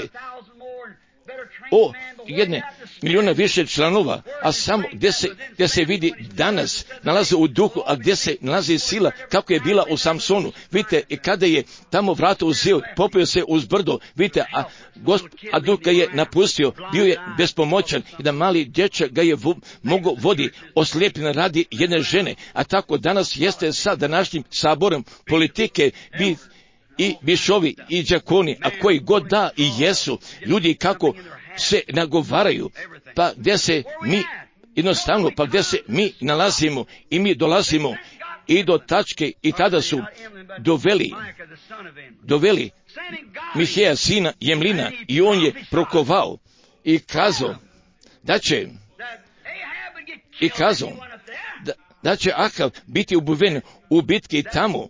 o jedne milijuna više članova, a samo gdje se, gdje se vidi danas nalaze u duhu, a gdje se nalazi sila kako je bila u Samsonu. Vidite, i kada je tamo vrato uzeo, popio se uz brdo, vidite, a, gosp, a duh ga je napustio, bio je bespomoćan i da mali dječak ga je vo, mogo vodi oslijepljen radi jedne žene, a tako danas jeste sa današnjim saborom politike bi i bišovi i đakoni, a koji god da i jesu, ljudi kako se nagovaraju, pa gdje se mi jednostavno, pa gdje se mi nalazimo i mi dolazimo i do tačke, i tada su doveli, doveli Miheja, sina Jemlina, i on je prokovao i kazao da će, i kazao da, da će Ahav biti ubiven u bitki tamo.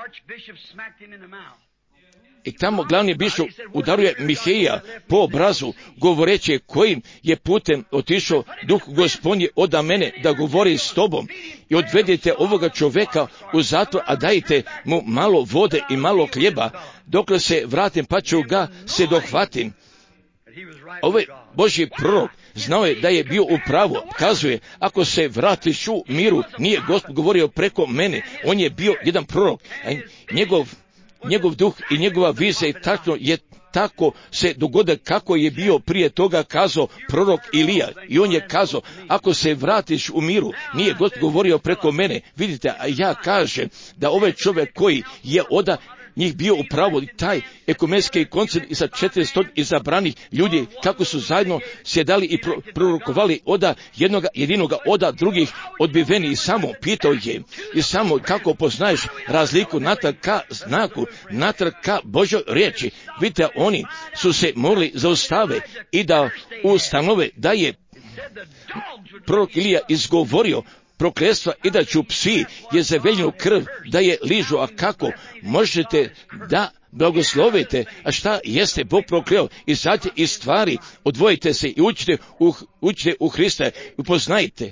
I tamo glavni bišov udaruje Miheja po obrazu, govoreći kojim je putem otišao duh Gospodnji oda mene da govori s tobom, i odvedite ovoga čoveka u zatvor, a dajte mu malo vode i malo hljeba, dokle se vratim, pa ću ga se dohvatim. Ovaj Božji prorok znao je da je bio u pravu, kazuje, ako se vratiš u miru, nije Gospod govorio preko mene, on je bio jedan prorok, a njegov njegov duh i njegova vizija i tačno je tako se dogode kako je bio prije toga kazao prorok Ilija. I on je kazao, ako se vratiš u miru, nije Gospod govorio preko mene. Vidite, a ja kažem da ovaj čovjek koji je oda njih bio u pravu, taj ekumenski koncert i sa četiristo izabranih ljudi, kako su zajedno sjedali i pro, prorokovali oda jednoga, jedinoga oda drugih odbiveni, i samo pitao je, i samo kako poznaješ razliku natrag ka znaku, natrag ka Božoj riječi. Vidite, oni su se morali zaustave i da ustanove da je prorok Ilija izgovorio prokletstva i da ću psi Jezebeljinu krv da je ližu. A kako možete da blagoslovite, a šta jeste Bog prokleo? I sad iz stvari odvojite se i učite u, učite u Hrista, upoznajte.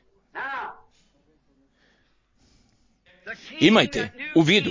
Imajte u vidu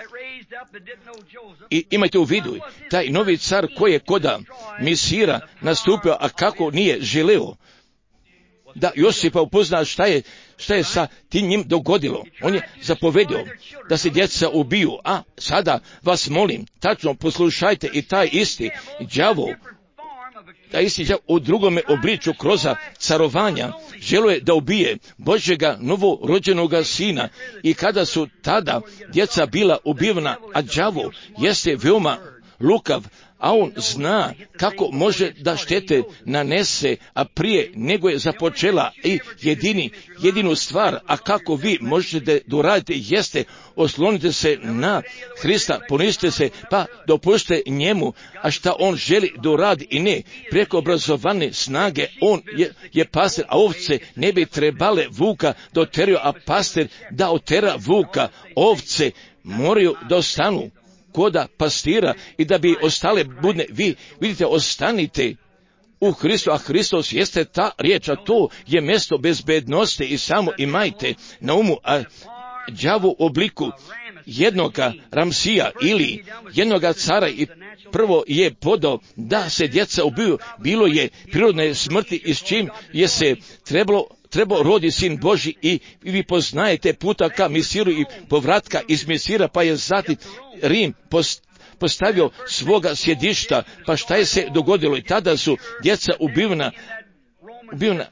i imajte u vidu taj novi car koji je koda Misira nastupio, a kako nije želeo da Josipa upozna šta je, šta je sa tim njim dogodilo. On je zapovedio da se djeca ubiju, a sada vas molim, tačno poslušajte, i taj isti đavo, taj isti đavo u drugome obliču kroz carovanja želo je da ubije Božjega novorođenoga sina, i kada su tada djeca bila ubivana, a đavo jeste veoma lukav, a on zna kako može da štete nanese, a prije nego je započela, i jedini, jedinu stvar, a kako vi možete da uradite, jeste oslonite se na Hrista, poniste se, pa dopušte njemu, a šta on želi da uradi, i ne preko obrazovane snage. On je, je pastir, a ovce ne bi trebale vuka da oteraju, a pastir da otera vuka. Ovce moraju da ostanu koda pastira i da bi ostale budne. Vi vidite, ostanite u Hristu, a Hristos jeste ta riječ, a to je mjesto bezbednosti, i samo imajte na umu, a đavo u obliku jednoga Ramsija ili jednoga cara, i prvo je podao da se djeca ubiju, bilo je prirodne smrti, i s čim je se trebalo trebao rodi sin Božji, i vi poznajete puta ka Misiru i povratka iz Misira, pa je zatim Rim postavio svoga sjedišta. Pa šta je se dogodilo? I tada su djeca ubivena, ubivena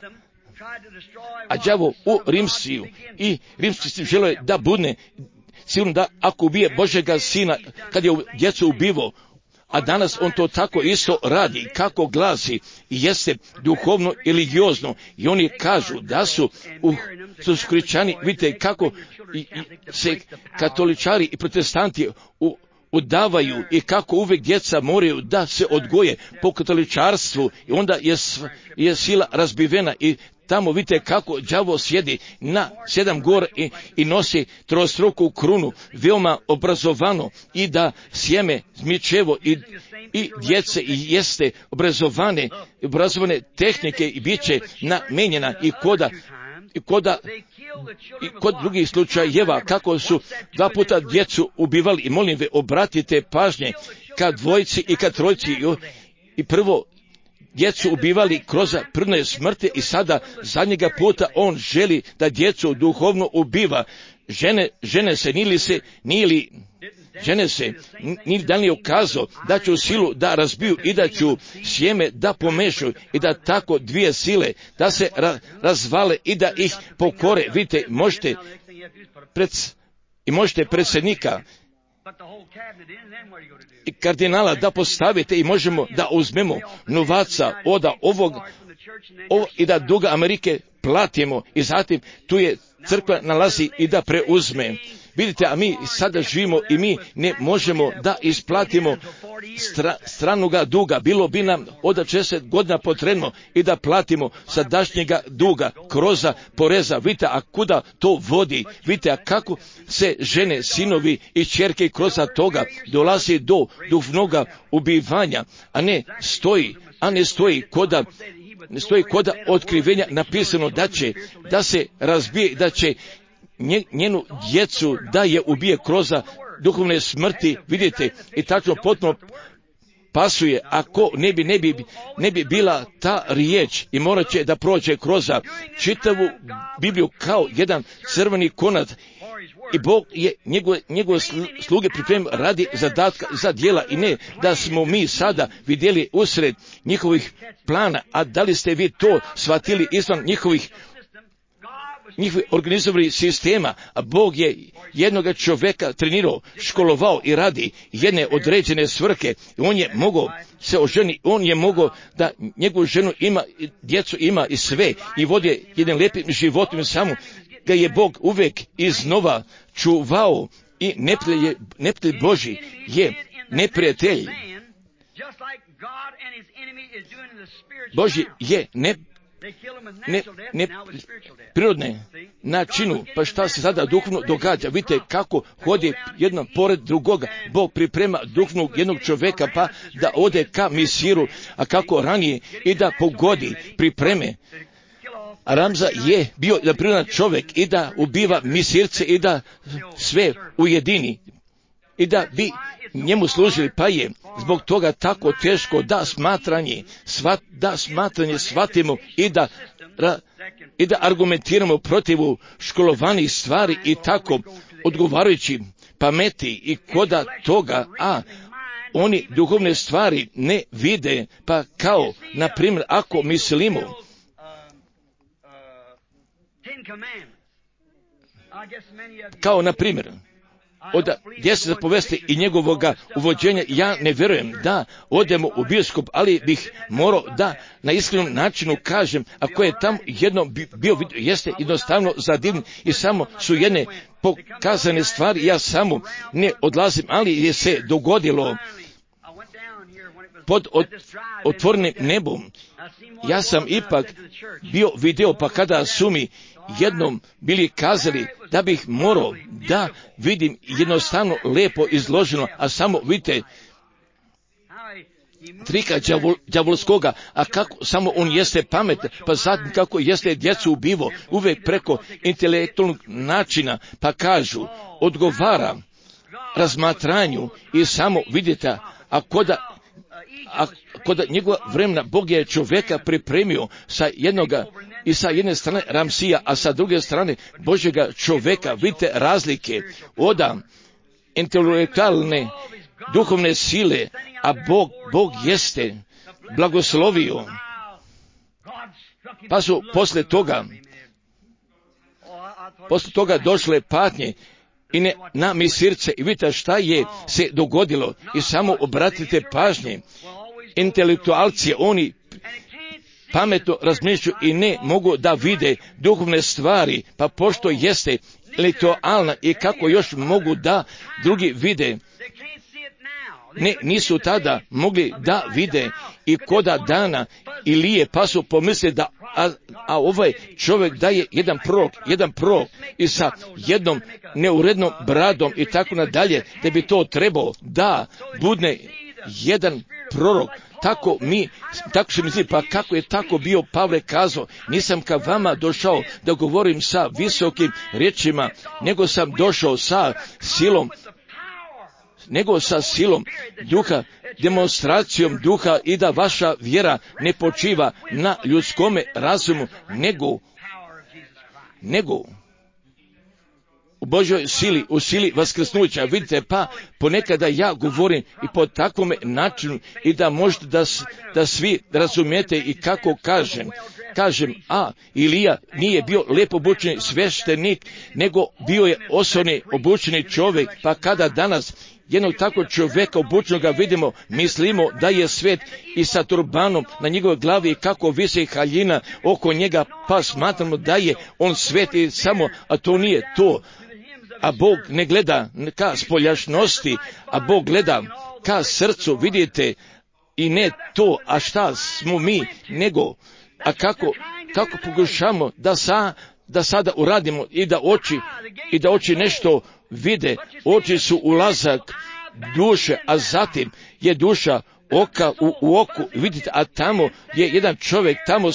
a đavo u Rimsiju, i Rimski žele da budne sigurno da ako ubije Božjega sina kad je djecu ubivo, a danas on to tako isto radi, kako glasi, i jeste duhovno i religiozno, i oni kažu da su u, su skričani. Vidite kako i, i se katoličari i protestanti u, udavaju, i kako uvijek djeca moraju da se odgoje po katoličarstvu, i onda je, je sila razbivena, i tamo vidite kako đavo sjedi na sedam gora i, i nosi trostruku krunu, veoma obrazovano, i da sjeme zmičevo i, i djece i jeste obrazovane, obrazovane tehnike i bit će namenjena i koda, i koda i kod drugih slučajeva kako su dva puta djecu ubivali. I molim ve, obratite pažnje kad dvojci i kad trojci i prvo djecu ubivali kroz prvne smrti, i sada zadnjega puta on želi da djecu duhovno ubiva. Žene, žene se nili se, nili žene se, nili da li je ukazao da ću silu da razbiju i da ću sjeme da pomešaju, i da tako dvije sile da se ra, razvale i da ih pokore. Vidite, možete pred, i možete predsjednika i kardinala da postavite, i možemo da uzmemo novaca od ovog, ovo, i da duga Amerike platimo i zatim tu je crkva nalazi i da preuzme. Vidite, a mi sada živimo i mi ne možemo da isplatimo stra, stranoga duga. Bilo bi nam od šezdeset godina potrebno i da platimo sadašnjega duga kroz poreza. Vidite, a kuda to vodi? Vidite, a kako se žene, sinovi i ćerke kroz toga dolazi do duhovnoga ubivanja, a ne stoji, a ne stoji koda ne stoji koda otkrivenja napisano da će, da se razbije, da će njenu djecu da je ubije kroz duhovne smrti, vidite, i tačno potpuno pasuje, ako ne bi, ne bi, ne bi bila ta riječ i morat će da prođe kroz čitavu Bibliju kao jedan crveni konad. I Bog je njegove, njegove sluge pripremio radi zadatka za djela i ne da smo mi sada vidjeli usred njihovih plana, a da li ste vi to shvatili izvan njihovih njihovih organizovanih sistema, a Bog je jednoga čovjeka trenirao, školovao i radi jedne određene svrhe. On je mogao se oženi, on je mogao da njegovu ženu ima, djecu ima i sve i vodi jednim lijepim životom i samo ga je Bog uvijek iznova čuvao i neprijatelj, neprijatelj Božji je neprijatelj. Božji je ne Ne, ne prirodne načinu, pa šta se sada duhovno događa, vidite kako hodi jedno pored drugoga. Bog priprema duhovnog jednog čovjeka pa da ode ka Misiru, a kako ranije i da pogodi pripreme. A Ramza je bio da prirodan čovjek i da ubiva Misirce i da sve ujedini i da bi njemu služili, pa je zbog toga tako teško da smatranje, svat, da smatranje shvatimo i da, ra, i da argumentiramo protivu školovanih stvari i tako odgovarajući pameti i koda toga, a oni duhovne stvari ne vide, pa kao, na primjer, ako mislimo kao, na primjer, od deset zapovesti i njegovoga uvođenja, ja ne vjerujem da odemo u bioskop, ali bih morao da na iskrenom načinu kažem, ako je tamo jedno bio vidio, jeste jednostavno zadivljen i samo su jedne pokazane stvari, ja samo ne odlazim, ali je se dogodilo pod otvorenim nebom. Ja sam ipak bio video, pa kada su mi jednom bili kazali da bih morao da vidim jednostavno lepo izloženo, a samo vidite trika đavolskoga, a kako samo on jeste pametan, pa zatim kako jeste djecu ubivo, uvijek preko intelektualnog načina, pa kažu, odgovara razmatranju i samo vidite, a koda a kod njegova vremena Bog je čovjeka pripremio sa jednoga i sa jedne strane Ramsija, a sa druge strane Božjega čovjeka. Vidite razlike od intelektualne duhovne sile, a Bog, Bog jeste blagoslovio. Pa su posle toga, posle toga došle patnje i ne na Misirce i vidite šta je se dogodilo i samo obratite pažnje. Intelektualci, oni pametno razmišljaju i ne mogu da vide duhovne stvari, pa pošto jeste intelektualna i kako još mogu da drugi vide, ne, nisu tada mogli da vide i koda dana Ilije, pa su pomislili da a, a ovaj čovjek da je jedan prorok, jedan prorok i sa jednom neurednom bradom i tako nadalje, da bi to trebao da budne jedan prorok. Tako mi, tako se misli, pa kako je tako bio Pavle kazao, nisam ka vama došao da govorim sa visokim riječima, nego sam došao sa silom, nego sa silom duha, demonstracijom duha i da vaša vjera ne počiva na ljudskome razumu, nego, nego u Božoj sili, u sili vaskrsnuća. Vidite, pa ponekada ja govorim i po takvom načinu i da možete da, da svi razumijete i kako kažem, kažem, a Ilija nije bio lijepo obučeni sveštenik, nego bio je osobni obučeni čovjek, pa kada danas jednog takvog čovjeka obučenoga vidimo, mislimo da je svet i sa turbanom na njegovoj glavi i kako visi haljina oko njega, pa smatramo da je on svet i samo, a to nije to. A Bog ne gleda ka spoljašnosti, a Bog gleda ka srcu, vidite, i ne to, a šta smo mi, nego, a kako, kako pokušamo da, sa, da sada uradimo i da oči, i da oči nešto vide, oči su ulazak duše, a zatim je duša oka u, u oku, vidite, a tamo je jedan čovjek, tamo,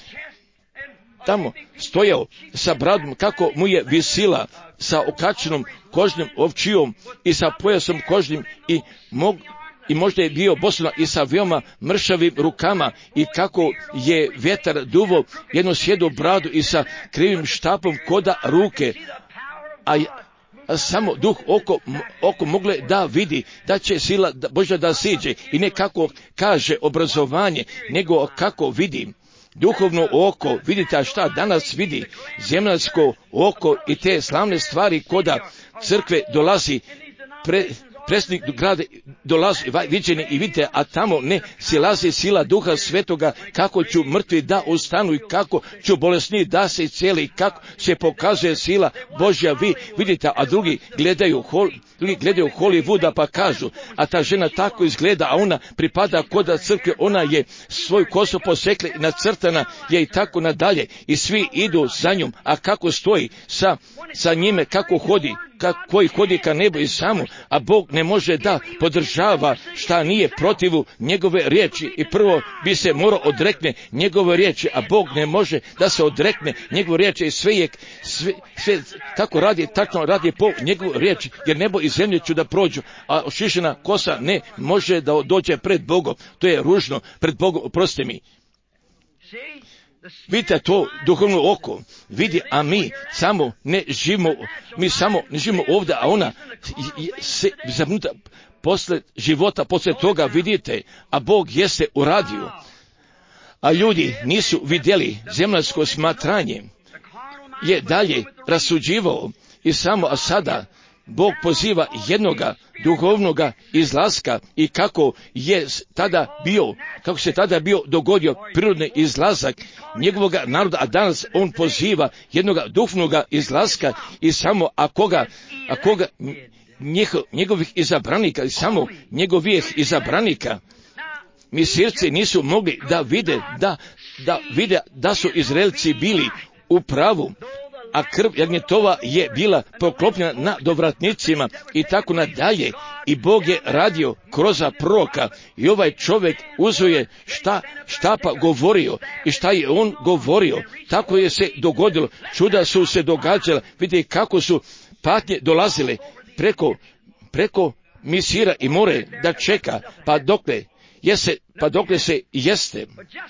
tamo stojao sa bradom, kako mu je visila sa okačenom kožnim ovčijom i sa pojasom kožnim i mog, i možda je bio bosan i sa veoma mršavim rukama i kako je vjetar duvo jednu sjedu bradu i sa krivim štapom koda ruke, a, a samo duh oko, oko mogle da vidi da će sila da, Božja da siđe i ne kako kaže obrazovanje, nego kako vidi duhovno oko, vidite, a šta danas vidi zemljansko oko i te slavne stvari koda crkve dolazi pre, predsjednik grada dolazi viđeni i vidite, a tamo ne silazi sila Duha Svetoga, kako ću mrtvi da ustanu i kako ću bolesni da se cijeli, kako se pokazuje sila Božja, vi vidite, a drugi gledaju hol, drugi gledaju Hollywooda pa kažu, a ta žena tako izgleda, a ona pripada koda crkve, ona je svoju kosu posekla i nacrtana je i tako nadalje i svi idu za njom, a kako stoji sa, sa njime, kako hodi, koji hodi ka nebu i samo, a Bog ne može da podržava šta nije protivu njegove riječi i prvo bi se morao odrekne njegove riječi, a Bog ne može da se odrekne njegove riječi i sve je, sve, sve kako radi, tako radi po njegovu riječi, jer nebo i zemlje ću da prođu, a ošišena kosa ne može da dođe pred Bogom, to je ružno pred Bogom, oprosti mi. Vidite to duhovno oko, vidi, a mi samo ne živimo, mi samo ne živimo ovdje, a ona se zamnuta posle života, posle toga vidite, a Bog jeste uradio, a ljudi nisu vidjeli zemljansko smatranje, je dalje rasuđivao i samo, a sada Bog poziva jednoga duhovnoga izlaska i kako je tada bio, kako se tada bio dogodio prirodni izlazak njegovoga naroda, a danas on poziva jednoga duhovnoga izlaska i samo a koga, a koga njih, njegovih izabranika i samo njegovih izabranika. Misirci nisu mogli da vide, da, da vide da su Izraelci bili u pravu, a krv jagnjetova je bila poklopljena na dovratnicima i tako nadalje. I Bog je radio kroz proroka i ovaj čovjek uzeo je šta štapa govorio i šta je on govorio. Tako je se dogodilo. Čuda su se događala. Vidite kako su patnje dolazile preko, preko misira i more da čeka pa dokle, jese, pa dokle se jeste.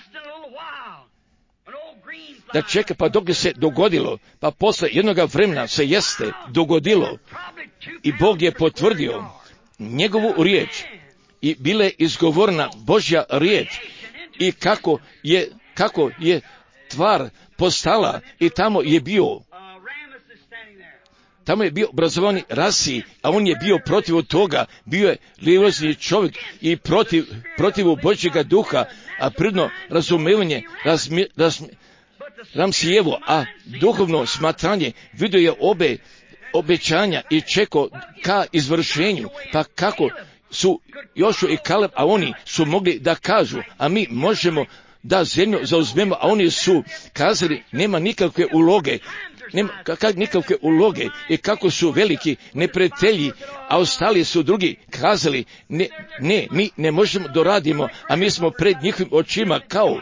Da čeka pa dok se dogodilo, pa posle jednoga vremena se jeste dogodilo i Bog je potvrdio njegovu riječ i bile izgovorena Božja riječ i kako je, kako je tvar postala i tamo je bio, tamo je bio obrazovani rasi, a on je bio protiv toga, bio je livozni čovjek i protiv, protiv Božjega duha, a prirodno razumevanje, razmi, razmi, Ramsijevo, a duhovno smatranje vidio je obe obećanja i čekao ka izvršenju, pa kako su Jošua i Kaleb, a oni su mogli da kažu, a mi možemo da zemlju zauzmemo, a oni su kazali nema nikakve uloge, nema kak, nikakve uloge i kako su veliki neprijatelji, a ostali su drugi kazali ne, ne, mi ne možemo doradimo, a mi smo pred njihovim očima kao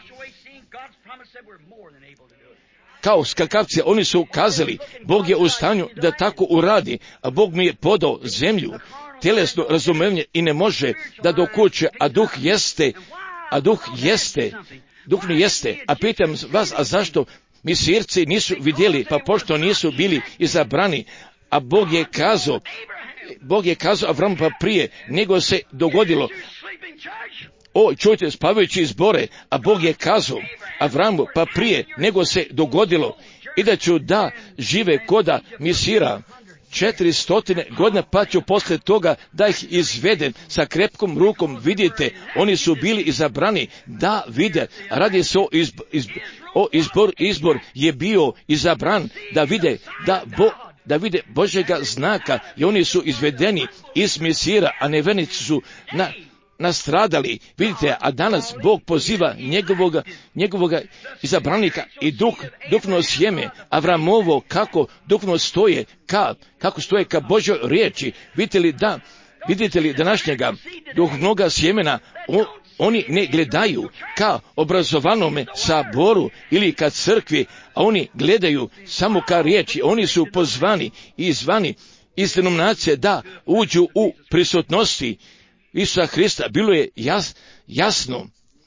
kao skakavci, oni su kazali, Bog je u stanju da tako uradi, a Bog mi je podao zemlju, tjelesno razumevanje i ne može da dokuće, a duh jeste, a duh jeste, duh mi jeste, a pitam vas, a zašto misirci nisu vidjeli, pa pošto nisu bili izabrani, a Bog je kazao, Bog je kazao Avramu pa prije, nego se dogodilo, o, čujte, spavajući zbore, a Bog je kazao Avramu, pa prije nego se dogodilo, i da ću da žive koda misira četiri stotine godina, pa ću poslije toga da ih izvedem sa krepkom rukom. Vidite, oni su bili izabrani da vide, radi se o, izb, izb, o izbor, izbor je bio izabran da vide, da Bo, da vide Božjega znaka, i oni su izvedeni iz Misira, a nevjernici su na, nastradali. Vidite, a danas Bog poziva njegovoga, njegovoga izabranika i duh, duhno sjeme Avramovo, kako duhno stoje, ka, kako stoje ka Božjoj riječi. Vidite li da, vidite li današnjega duhnoga sjemena, on, oni ne gledaju ka obrazovanome saboru ili ka crkvi, a oni gledaju samo ka riječi. Oni su pozvani i zvani iz denominacije da uđu u prisutnosti Isusa Hrista. Bilo je jas, jasno.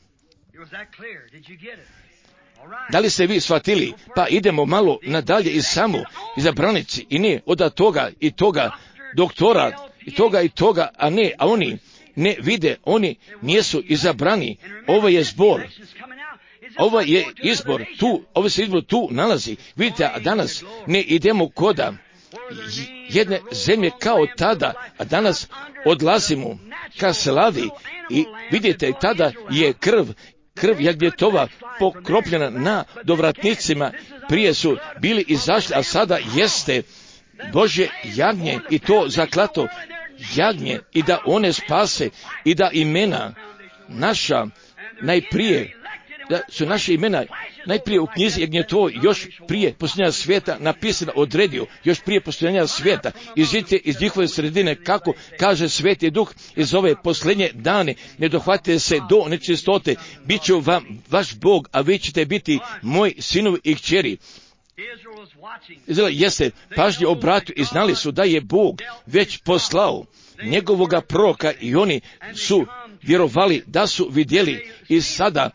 Da li ste vi shvatili? Pa idemo malo nadalje i samo izabranici, i ne od toga i toga doktora i toga i toga, a ne, a oni ne vide, oni nisu izabrani. Ovo je zbor. Ovo je izbor tu, ovo se izbor tu nalazi. Vidite, a danas ne idemo koda jedne zemlje kao tada, a danas odlazimo ka slavi, i vidite, tada je krv, krv Jagnjetova pokropljena na dovratnicima. Prije su bili izašli, a sada jeste Božje jagnje, i to zaklato jagnje, i da one spase, i da imena naša najprije, da su naše imena najprije u knjizi Jagnjetovoj još prije postojanja svijeta napisano, odredio, još prije postojanja svijeta. Izdite iz njihove sredine, kako kaže Sveti Duh, iz ove posljednje dane ne dohvatite se do nečistote, bit ću vam vaš Bog, a vi ćete biti moji sinovi i kćeri. Izrael jeste pažnje obratio i znali su da je Bog već poslao njegovoga proroka, i oni su vjerovali da su vidjeli. I sada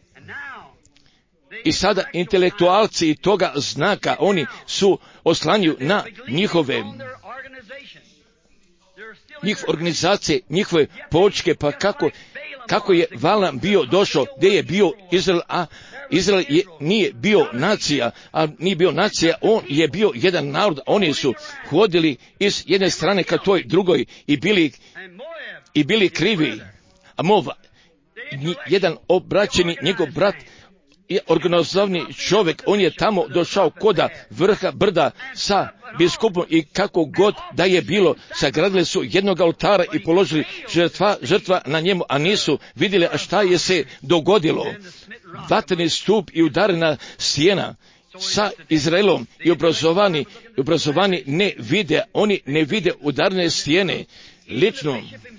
I sada intelektualci i toga znaka, oni su oslanju na njihove njihove organizacije, njihove počke, pa kako, kako je Valam bio došao, gdje je bio Izrael, a Izrael je, nije bio nacija, a nije bio nacija, on je bio jedan narod. Oni su hodili iz jedne strane ka toj drugoj i bili, i bili krivi. A Mov, jedan obraćeni, njegov brat, je organizovani čovjek, on je tamo došao koda vrha brda sa biskupom, i kako god da je bilo, sagradili su jednog oltara i položili žrtva, žrtva na njemu, a nisu vidjeli a šta je se dogodilo. Vatreni stup i udarena stijena sa Izraelom, i obrazovani, i obrazovani ne vide, oni ne vide udarne stijene. Lično,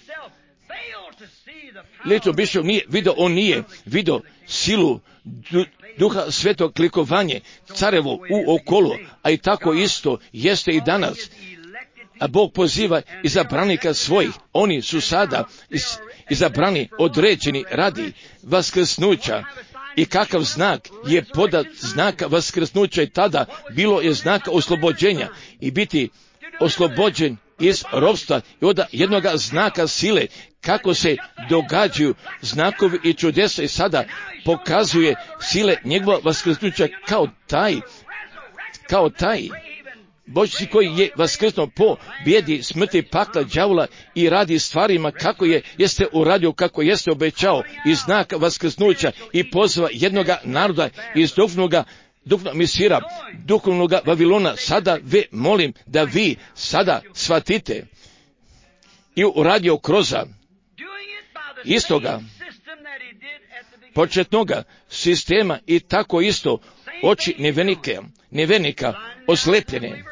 lično bišov nije vidio, on nije vidio silu Duha Svetog, klikovanje carevo u okolo, a i tako isto jeste i danas. A Bog poziva izabranika svojih, oni su sada iz, izabrani, određeni radi vaskrsnuća. I kakav znak je podat znaka vaskrsnuća, i tada bilo je znaka oslobođenja, i biti oslobođen iz ropstva i od jednoga znaka sile, kako se događaju znakovi i čudesa, i sada pokazuje sile njegova vaskrsnuća kao taj, kao taj Božji koji je vaskrsnuo po bijedi smrti, pakla, đavola, i radi stvarima kako je jeste uradio, kako jeste obećao, i znak vaskrsnuća, i pozva jednoga naroda iz duhovnoga duhovnog Misira, duhovnoga Vavilona. Sada ve molim da vi sada shvatite i uradio kroza istoga početnoga sistema, i tako isto oči nevenike, nevenika oslepljene,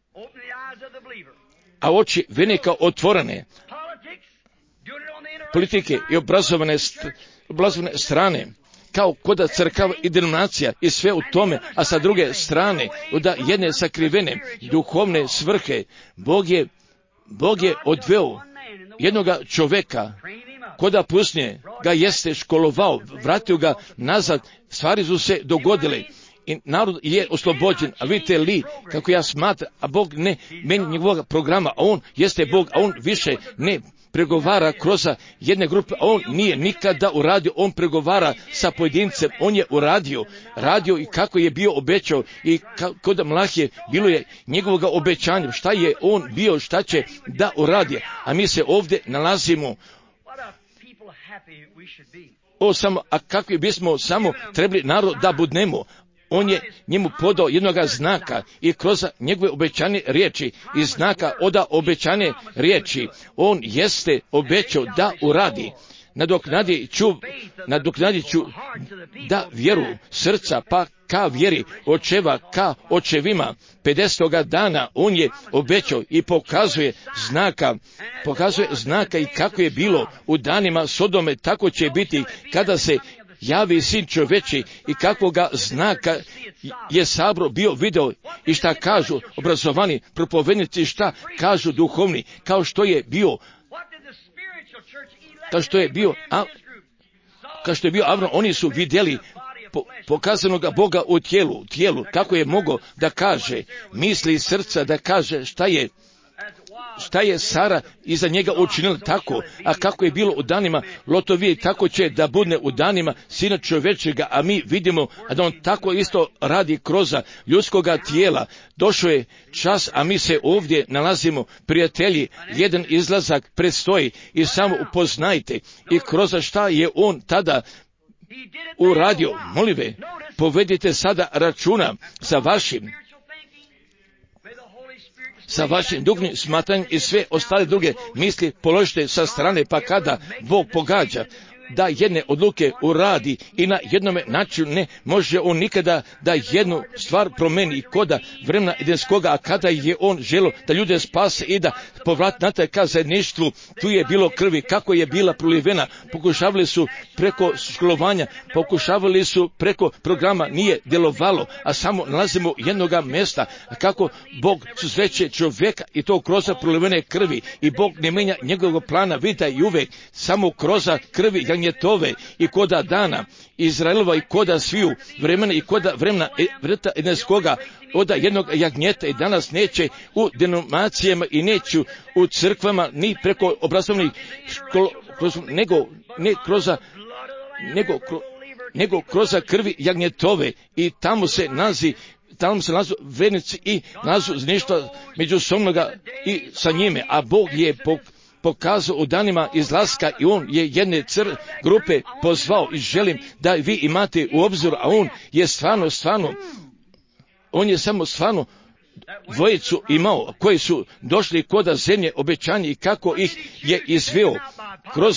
a oči venika otvorene. Politike i obrazovane, obrazovane strane, kao koda crkava i denominacija, i sve u tome, a sa druge strane, od jedne sakrivene duhovne svrhe, Bog je, Bog je odveo jednoga čoveka, koda pustinje ga jeste školovao, vratio ga nazad, stvari su se dogodile, i narod je oslobođen. A vidite li kako ja smatram, a Bog ne meni njegovog programa, a on jeste Bog, a on više ne pregovara kroz jedne grupe, on nije nikada uradio, on pregovara sa pojedincem, on je uradio, radio i kako je bio obećao i kod Mlahije bilo je njegovog obećanja, šta je on bio, šta će da uradi, a mi se ovdje nalazimo. O, samo, a kakvi bismo samo trebali narod da budnemo. On je njemu podao jednog znaka i kroz njegove obećane riječi i znaka oda obećane riječi on jeste obećao da uradi. Nadoknadit ću, nadoknadit ću da vjeru srca pa ka vjeri očeva ka očevima. pedesetoga dana on je obećao i pokazuje znaka, pokazuje znaka i kako je bilo u danima Sodome, tako će biti kada se javi sin čoveči i kakvoga znaka je Sabro bio video i šta kažu obrazovani propovednici, šta kažu duhovni, kao što je bio kao što je bio a, kao što je bio Avram, oni su vidjeli po, pokazanog Boga u tijelu, tijelu, kako je mogao da kaže misli srca, da kaže šta je šta je Sara iza njega učinila tako, a kako je bilo u danima Lotovije, tako će da bude u danima Sina čovječega, a mi vidimo da on tako isto radi kroz ljudskoga tijela. Došao je čas, a mi se ovdje nalazimo, prijatelji, jedan izlazak predstoji i samo upoznajte i kroz šta je on tada uradio. Molive, povedite sada računa sa vašim sa vašim duhovnim smatranjem i sve ostale druge misli položite sa strane, pa kada Bog pogađa da jedne odluke uradi i na jednome načinu ne može on nikada da jednu stvar promeni i koda vremena jedinskoga, a kada je on želio da ljude spase i da povrati natrag ka zajedništvu, tu je bilo krvi, kako je bila prolivena, pokušavali su preko školovanja, pokušavali su preko programa, nije djelovalo, a samo nalazimo jednoga mjesta, kako Bog susreće čovjeka i to kroz prolivene krvi i Bog ne menja njegovog plana, vidite i uvek samo kroz krvi jagnjetove i koda dana Izraelova i koda sviju vremena i koda vremena vrta jedinskoga oda jednog jagnjeta i danas neće u denominacijama i neću u crkvama ni preko obrazovnih škola, nego ne kroz nego, nego kroz krvi jagnjetove i tamo se nazi tamo se nalazu vernici i nalazu nešto međusobnoga i sa njime, a Bog je pok pokazao u danima izlaska i on je jedne cr grupe pozvao i želim da vi imate u obzoru, a on je stvarno, stvarno, on je samo stvarno dvojicu imao koji su došli koda zemlje obećanja i kako ih je izveo kroz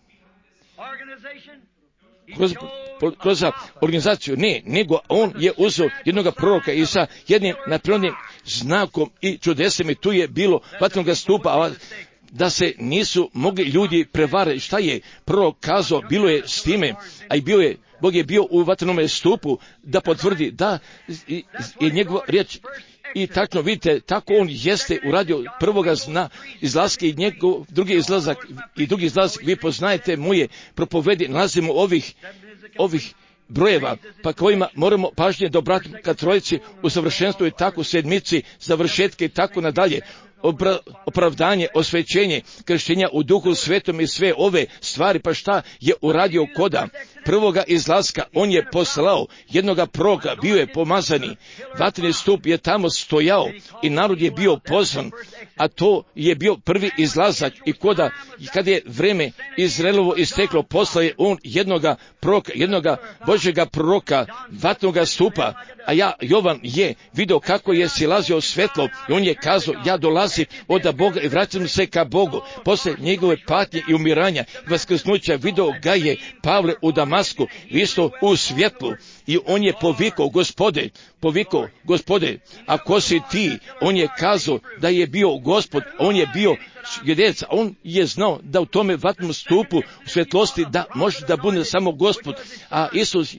kroz, kroz organizaciju, ne, nego on je uzeo jednog proroka i sa jednim naprirodnim znakom i čudesem i tu je bilo vatrenog stupa, a da se nisu mogli ljudi prevariti. Šta je prorok kazao, bilo je s time, a i bio je, Bog je bio u vatrenome stupu da potvrdi da i, i njegova riječ. I tačno vidite, tako on jeste uradio prvoga zna izlaska i njegov drugi izlazak i drugi izlazak. Vi poznajete moje propovedi, nalazimo ovih, ovih brojeva, pa kojima moramo pažnje da obratimo ka trojici u savršenstvu i tako sedmici, završetke i tako nadalje. Opra, opravdanje, osvećenje, krštenja u duhu svetom i sve ove stvari, pa šta je uradio koda prvoga izlaska, on je poslao jednoga proroka, bio je pomazani, vatreni stup je tamo stojao i narod je bio pozvan, a to je bio prvi izlazak i koda, kada je vreme Izraelovo isteklo, poslao je on jednoga proroka, jednoga Božjega proroka, vatrenoga stupa, a ja, Jovan, je vidio kako je silazio svetlo i on je kazao, ja dolazim od Boga i vraćam se ka Bogu. Poslije njegove patnje i umiranja i vaskrsnuća vidio ga je Pavle u Damasku, isto u svjetlu, i on je povikao, Gospode, povikao, Gospode, a ko si ti? On je kazao da je bio Gospod, on je bio svjedec, on je znao da u tome vatnom stupu u svjetlosti da može da bude samo Gospod, a Isus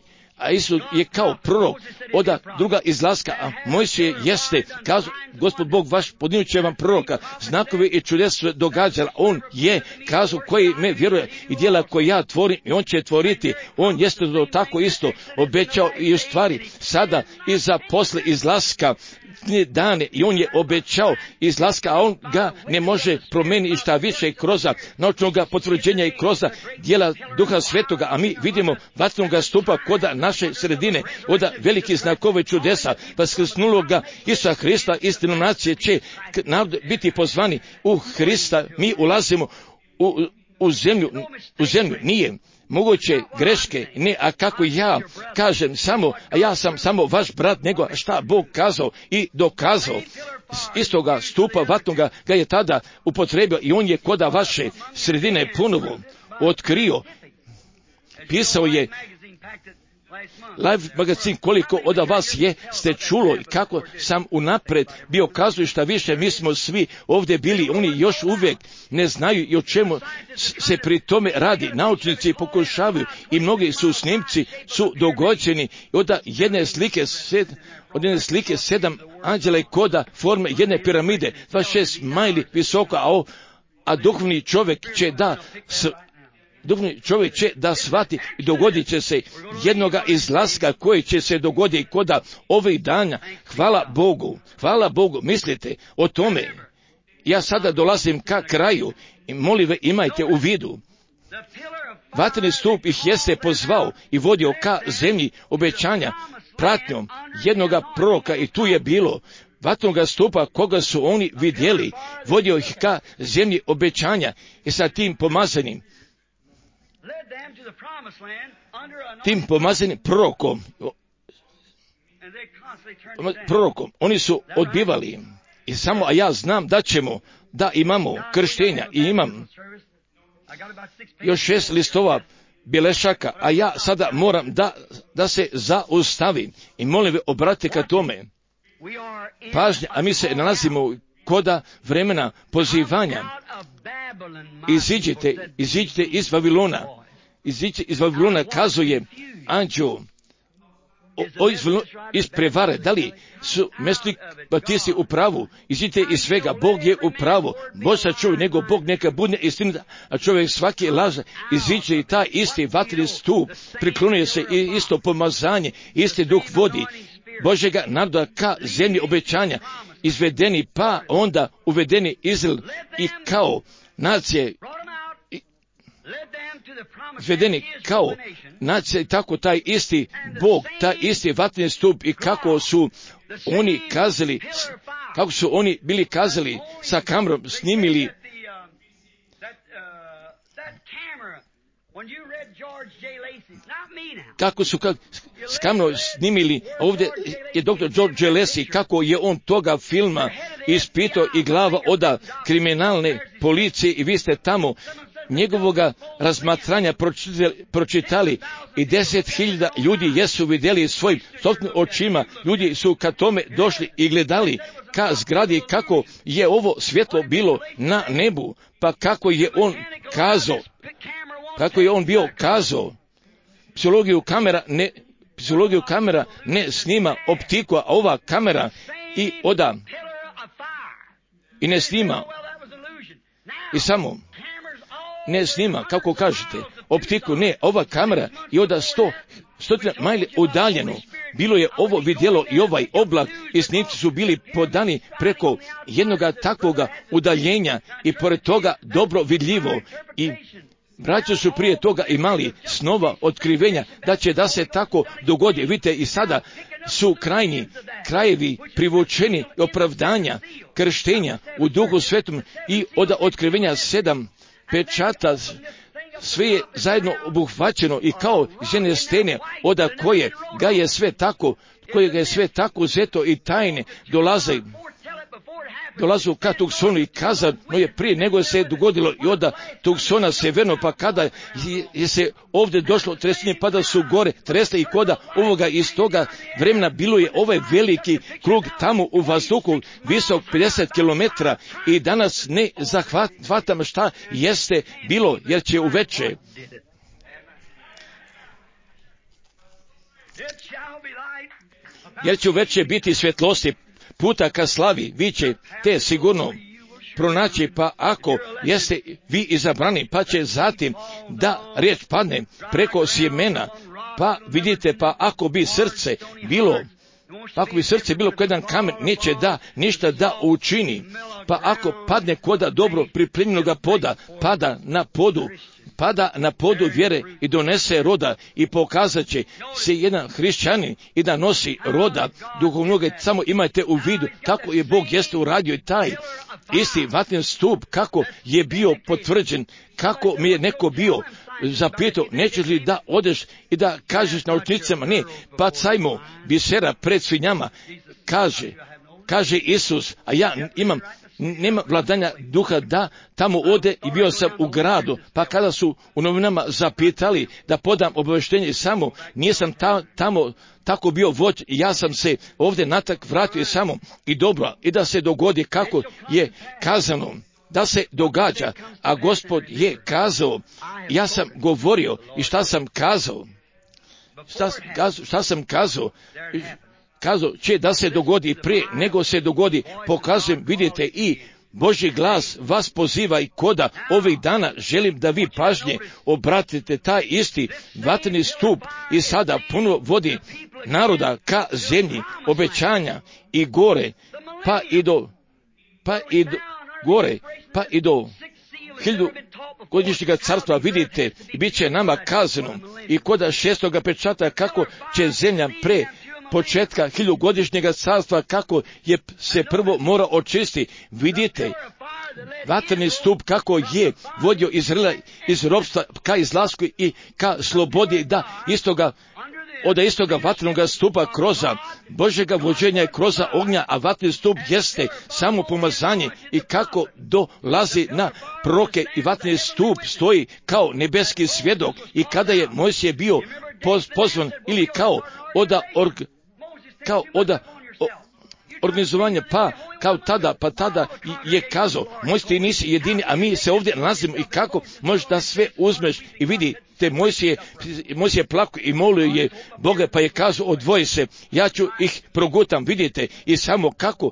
a Isus je kao prorok od druga izlaska, a Mojsije jeste, kaže Gospod Bog vaš podnijet će vam proroka, znakovi i čudesa događala, on je, kažu koji me vjeruje i djela koje ja tvorim i on će tvoriti, on jeste to tako isto obećao i u stvari sada i za posle izlaska dane i on je obećao izlaska, a on ga ne može promijeniti šta više kroz naučnog potvrđenja i kroz djela Duha Svetoga, a mi vidimo vatrenog stupa kod naše sredine, od veliki znakove čudesa, vaskrsnuloga Isusa Hrista, istinom nacije će biti pozvani u Hrista, mi ulazimo u, u zemlju, u zemlju, nije moguće greške, ne, a kako ja kažem samo, a ja sam samo vaš brat, nego šta Bog kazao i dokazao. Istoga stupa vatnoga ga je tada upotrebio i on je koda vaše sredine ponovo otkrio. Pisao je Live magazin, koliko od vas je ste čulo i kako sam unapred bio kazuju šta više, mi smo svi ovdje bili, oni još uvijek ne znaju i o čemu se pri tome radi. Naučnici pokušavaju i mnogi su snimci su dogođeni od jedne slike sed, od jedne slike sedam anđela i koda forme jedne piramide, dvadeset šest majli visoko, a, o, a duhovni čovjek će da s, Duhovni čovjek će da shvati i dogodit će se jednoga izlaska koji će se dogoditi koda ovih dana. Hvala Bogu, hvala Bogu, mislite o tome. Ja sada dolazim ka kraju i molim imajte u vidu. Vatreni stup ih jeste pozvao i vodio ka zemlji obećanja pratnjom jednoga proroka i tu je bilo vatnoga stupa koga su oni vidjeli, vodio ih ka zemlji obećanja i sa tim pomazanim tim pomazanim prorokom, prorokom, oni su odbivali i samo, a ja znam da ćemo, da imamo krštenja i imam još šest listova bilešaka, a ja sada moram da, da se zaustavim i molim ve obratite ka tome pažnja, a mi se nalazimo koda vremena pozivanja. Iziđite, iziđite iz Vavilona. Iziđite iz Vavilona, kazuje anđeo o, iz, iz prevare. Da li su mjesni baptisti u pravu? Iziđite iz svega. Bog je u pravu. Boža čovjek, nego Bog neka bude istinita, a čovjek svaki laže. Iziđe i taj isti vatreni stup, priklonuje se i isto pomazanje, isti duh vodi Božjega naroda ka zemlji obećanja, izvedeni pa onda uvedeni Izrael i kao nacije, izvedeni kao nacije i tako taj isti Bog, taj isti vatreni stup i kako su oni kazali, kako su oni bili kazali sa kamerom, snimili kako su kak, s kamerom snimili, ovdje je doktor George Lacy, kako je on toga filma ispitao i glava od kriminalne policije i vi ste tamo njegovoga razmatranja pročitali, pročitali i deset hiljada ljudi jesu vidjeli svojim sobstvenim očima, ljudi su ka tome došli i gledali ka zgradi kako je ovo svjetlo bilo na nebu, pa kako je on kazao, kako je on bio kazao, psihologiju kamera ne, psihologiju kamera ne snima optiku, a ova kamera i oda i ne snima i samo ne snima, kako kažete, optiku, ne, ova kamera i oda sto, stotina majli udaljeno. Bilo je ovo vidjelo i ovaj oblak i snimci su bili podani preko jednoga takvoga udaljenja i pored toga dobro vidljivo i braća su prije toga imali snova otkrivenja da će da se tako dogodi. Vidite i sada su krajnji krajevi privučeni opravdanja, krštenja u Duhu Svetom i od otkrivenja sedam pečata, sve je zajedno obuhvaćeno i kao žene stene oda koje ga je sve tako, koje ga je sve tako uzeto i tajne dolaze, dolazu ka Tucsonu i kazano je prije nego se je dogodilo i od Tucsona severno, pa kada je, je se ovdje došlo tresenje, pa da su gore tresle i koda ovoga iz toga vremena bilo je ovaj veliki krug tamo u vazduhu visok pedeset kilometara i danas ne zahvatam šta jeste bilo jer će uveče. jer će veće biti svjetlosti puta ka slavi, vi će te sigurno pronaći, pa ako jeste vi izabrani, pa će zatim da riječ padne preko sjemena, pa vidite, pa ako bi srce bilo, pa ako bi srce bilo kao jedan kamen, neće da ništa da učini, pa ako padne koda dobro pripremljenoga poda, pada na podu, pada na podu vjere i donese roda i pokazat će se jedan hrišćanin i da nosi roda duhovnog. Samo imajte u vidu kako je Bog jeste uradio i taj isti vatren stup, kako je bio potvrđen, kako mi je neko bio zapitao, nećeš li da odeš i da kažeš naučnicama, ne, bacajmo bisera pred svinjama, kaže, kaže Isus, a ja imam nema vladanja duha da tamo ode i bio sam u gradu, pa kada su u novinama zapitali da podam obavještenje, samo nisam ta, tamo tako bio vođ, ja sam se ovdje natak vratio samo i dobro, i da se dogodi kako je kazano, da se događa, a Gospod je kazao, ja sam govorio i šta sam kazao, šta, šta sam kazao, kazao će da se dogodi prije nego se dogodi, pokazujem, vidite, i Božji glas vas poziva i koda ovih dana želim da vi pažnje obratite taj isti vatreni stup i sada puno vodi naroda ka zemlji obećanja i gore, pa i do, pa i do, gore, pa i do hiljadu godišnjega carstva, vidite, i bit će nama kazano i koda šestoga pečata kako će zemlja pre početka hiljugodišnjega carstva, kako je se prvo mora očistiti. Vidite, vatreni stup kako je vodio Izraela iz ropstva ka izlasku i ka slobodi, da istoga, od istoga vatrenog stupa kroza Božjega vođenja i kroza ognja, a vatreni stup jeste samo pomazanje i kako dolazi na proroke i vatreni stup stoji kao nebeski svjedok i kada je Mojsije bio pozvan ili kao oda org, kao oda o, organizovanje, pa kao tada, pa tada je kazao, Mojsije nisi jedini, a mi se ovdje nalazimo i kako možeš da sve uzmeš i vidi te Mojsije, Mojsije plako i molio je Boga, pa je kazao, odvoji se, ja ću ih progutam, vidite, i samo kako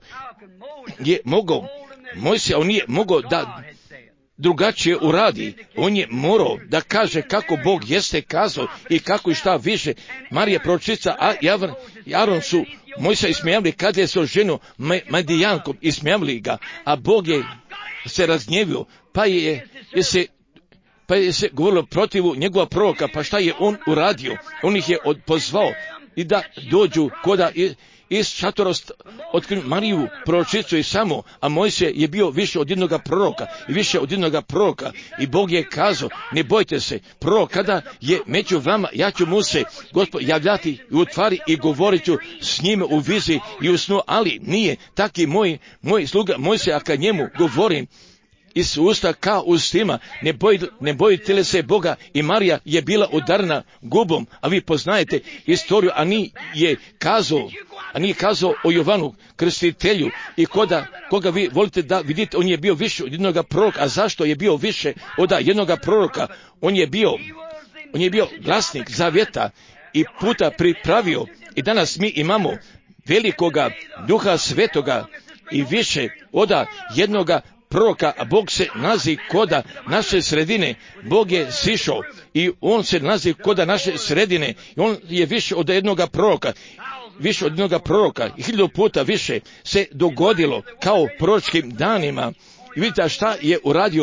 je mogao, Mojsije, on nije mogao da drugačije uradi, on je morao da kaže kako Bog jeste kazao i kako i šta više. Marija proročica, a Javor i Aron su Mojsija ismijavili kad je se oženio Madijankom, ismijavili ga, a Bog je se razgnjevio, pa je, je se pa je se govorilo protivu njegova proroka, pa šta je on uradio? On ih je pozvao i da dođu koda i iz šatora otkrio Mariju proročicu i samo, a Mojsije je bio više od jednoga proroka i više od jednoga proroka i Bog je kazao, ne bojte se, prorok kada je među vama, ja ću mu se Gospod javljati i u tvari i govorit ću s njime u viziji i u snu, ali nije taki moj, moj sluga Mojsije, a kad njemu govorim iz usta ka ustima, ne, boj, ne bojite li se Boga, i Marija je bila udarna gubom, a vi poznajete istoriju, a nije je kazao, a nije kazao o Jovanu Krstitelju i koda, koga vi volite da vidite, on je bio više od jednoga proroka, a zašto je bio više od jednoga proroka? On je bio, on je bio glasnik zavjeta i puta pripravio i danas mi imamo velikoga Duha Svetoga i više od jednoga proroka, a Bog se nalazi koda naše sredine, Bog je sišao i on se nalazi koda naše sredine i on je više od jednoga proroka, više od jednoga proroka i hiljadu puta više se dogodilo kao proročkim danima. I vidite šta je uradio,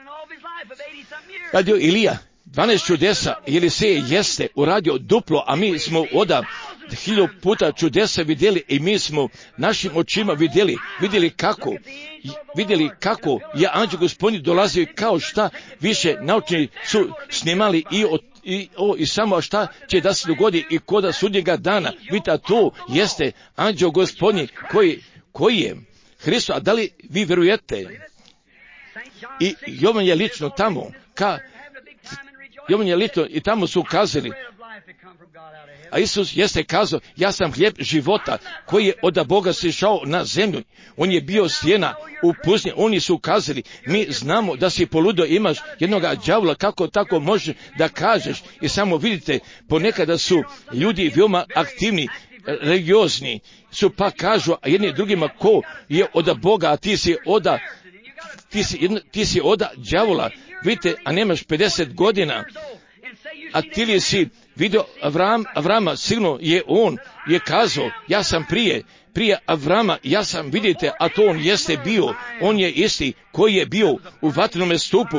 radio Ilija, dvanaest čudesa, Elisej jeste uradio duplo, a mi smo oda hiljadu puta čudesa vidjeli i mi smo našim očima vidjeli, vidjeli kako, vidjeli kako je anđeo Gospodnji dolazio i kao šta više naučni su snimali i od I, o, i samo šta će da se dogodi i koda sudnjega dana. Vidite, to jeste anđeo Gospodnji koji, koji je Hristo. A da li vi vjerujete? I Jovan je lično tamo, ka, Jovan je lično i tamo su ukazali A Isus jeste kazao, ja sam hljeb života koji je od Boga sišao na zemlju. On je bio stijena u pustinji. Oni su kazali, mi znamo da si poludo, imaš jednoga đavola, kako tako može da kažeš. I samo vidite, ponekada su ljudi veoma aktivni, religiozni, su pa kažu, a jedni drugima, ko je od Boga, a ti si oda, ti si, jedno, ti si oda đavola, vidite, a nemaš pedeset godina, a ti li si vidio Avram, Avrama, sigurno je on je kazao, ja sam prije, prije Avrama, ja sam, vidite, a to on jeste bio, on je isti koji je bio u vatrenome stupu,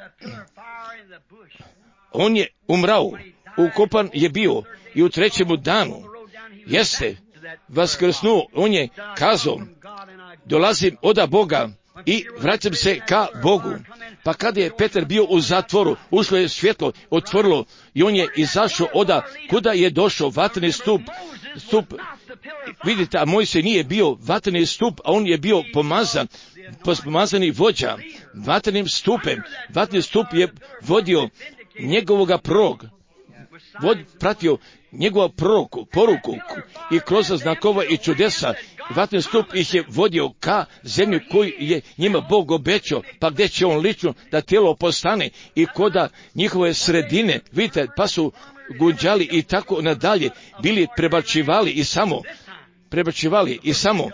on je umrao, ukopan je bio i u trećemu danu jeste vaskrsnuo, on je kazao, dolazim od Boga i vraćam se ka Bogu. Pa kada je Petar bio u zatvoru, ušlo je svjetlo, otvorilo i on je izašao oda, kuda je došao, vatreni stup, stup, vidite, a Mojsije nije bio vatreni stup, a on je bio pomazan, pomazani vođa, vatrenim stupem, vatreni stup je vodio njegovoga prorok, vod, pratio njegovu proroku, poruku i kroz znakova i čudesa, vatreni stup ih je vodio ka zemlju koju je njima Bog obećao, pa gdje će on lično da tijelo postane i koda njihove sredine, vidite, pa su gunđali i tako nadalje, bili prebačivali i samo, prebačivali i samo,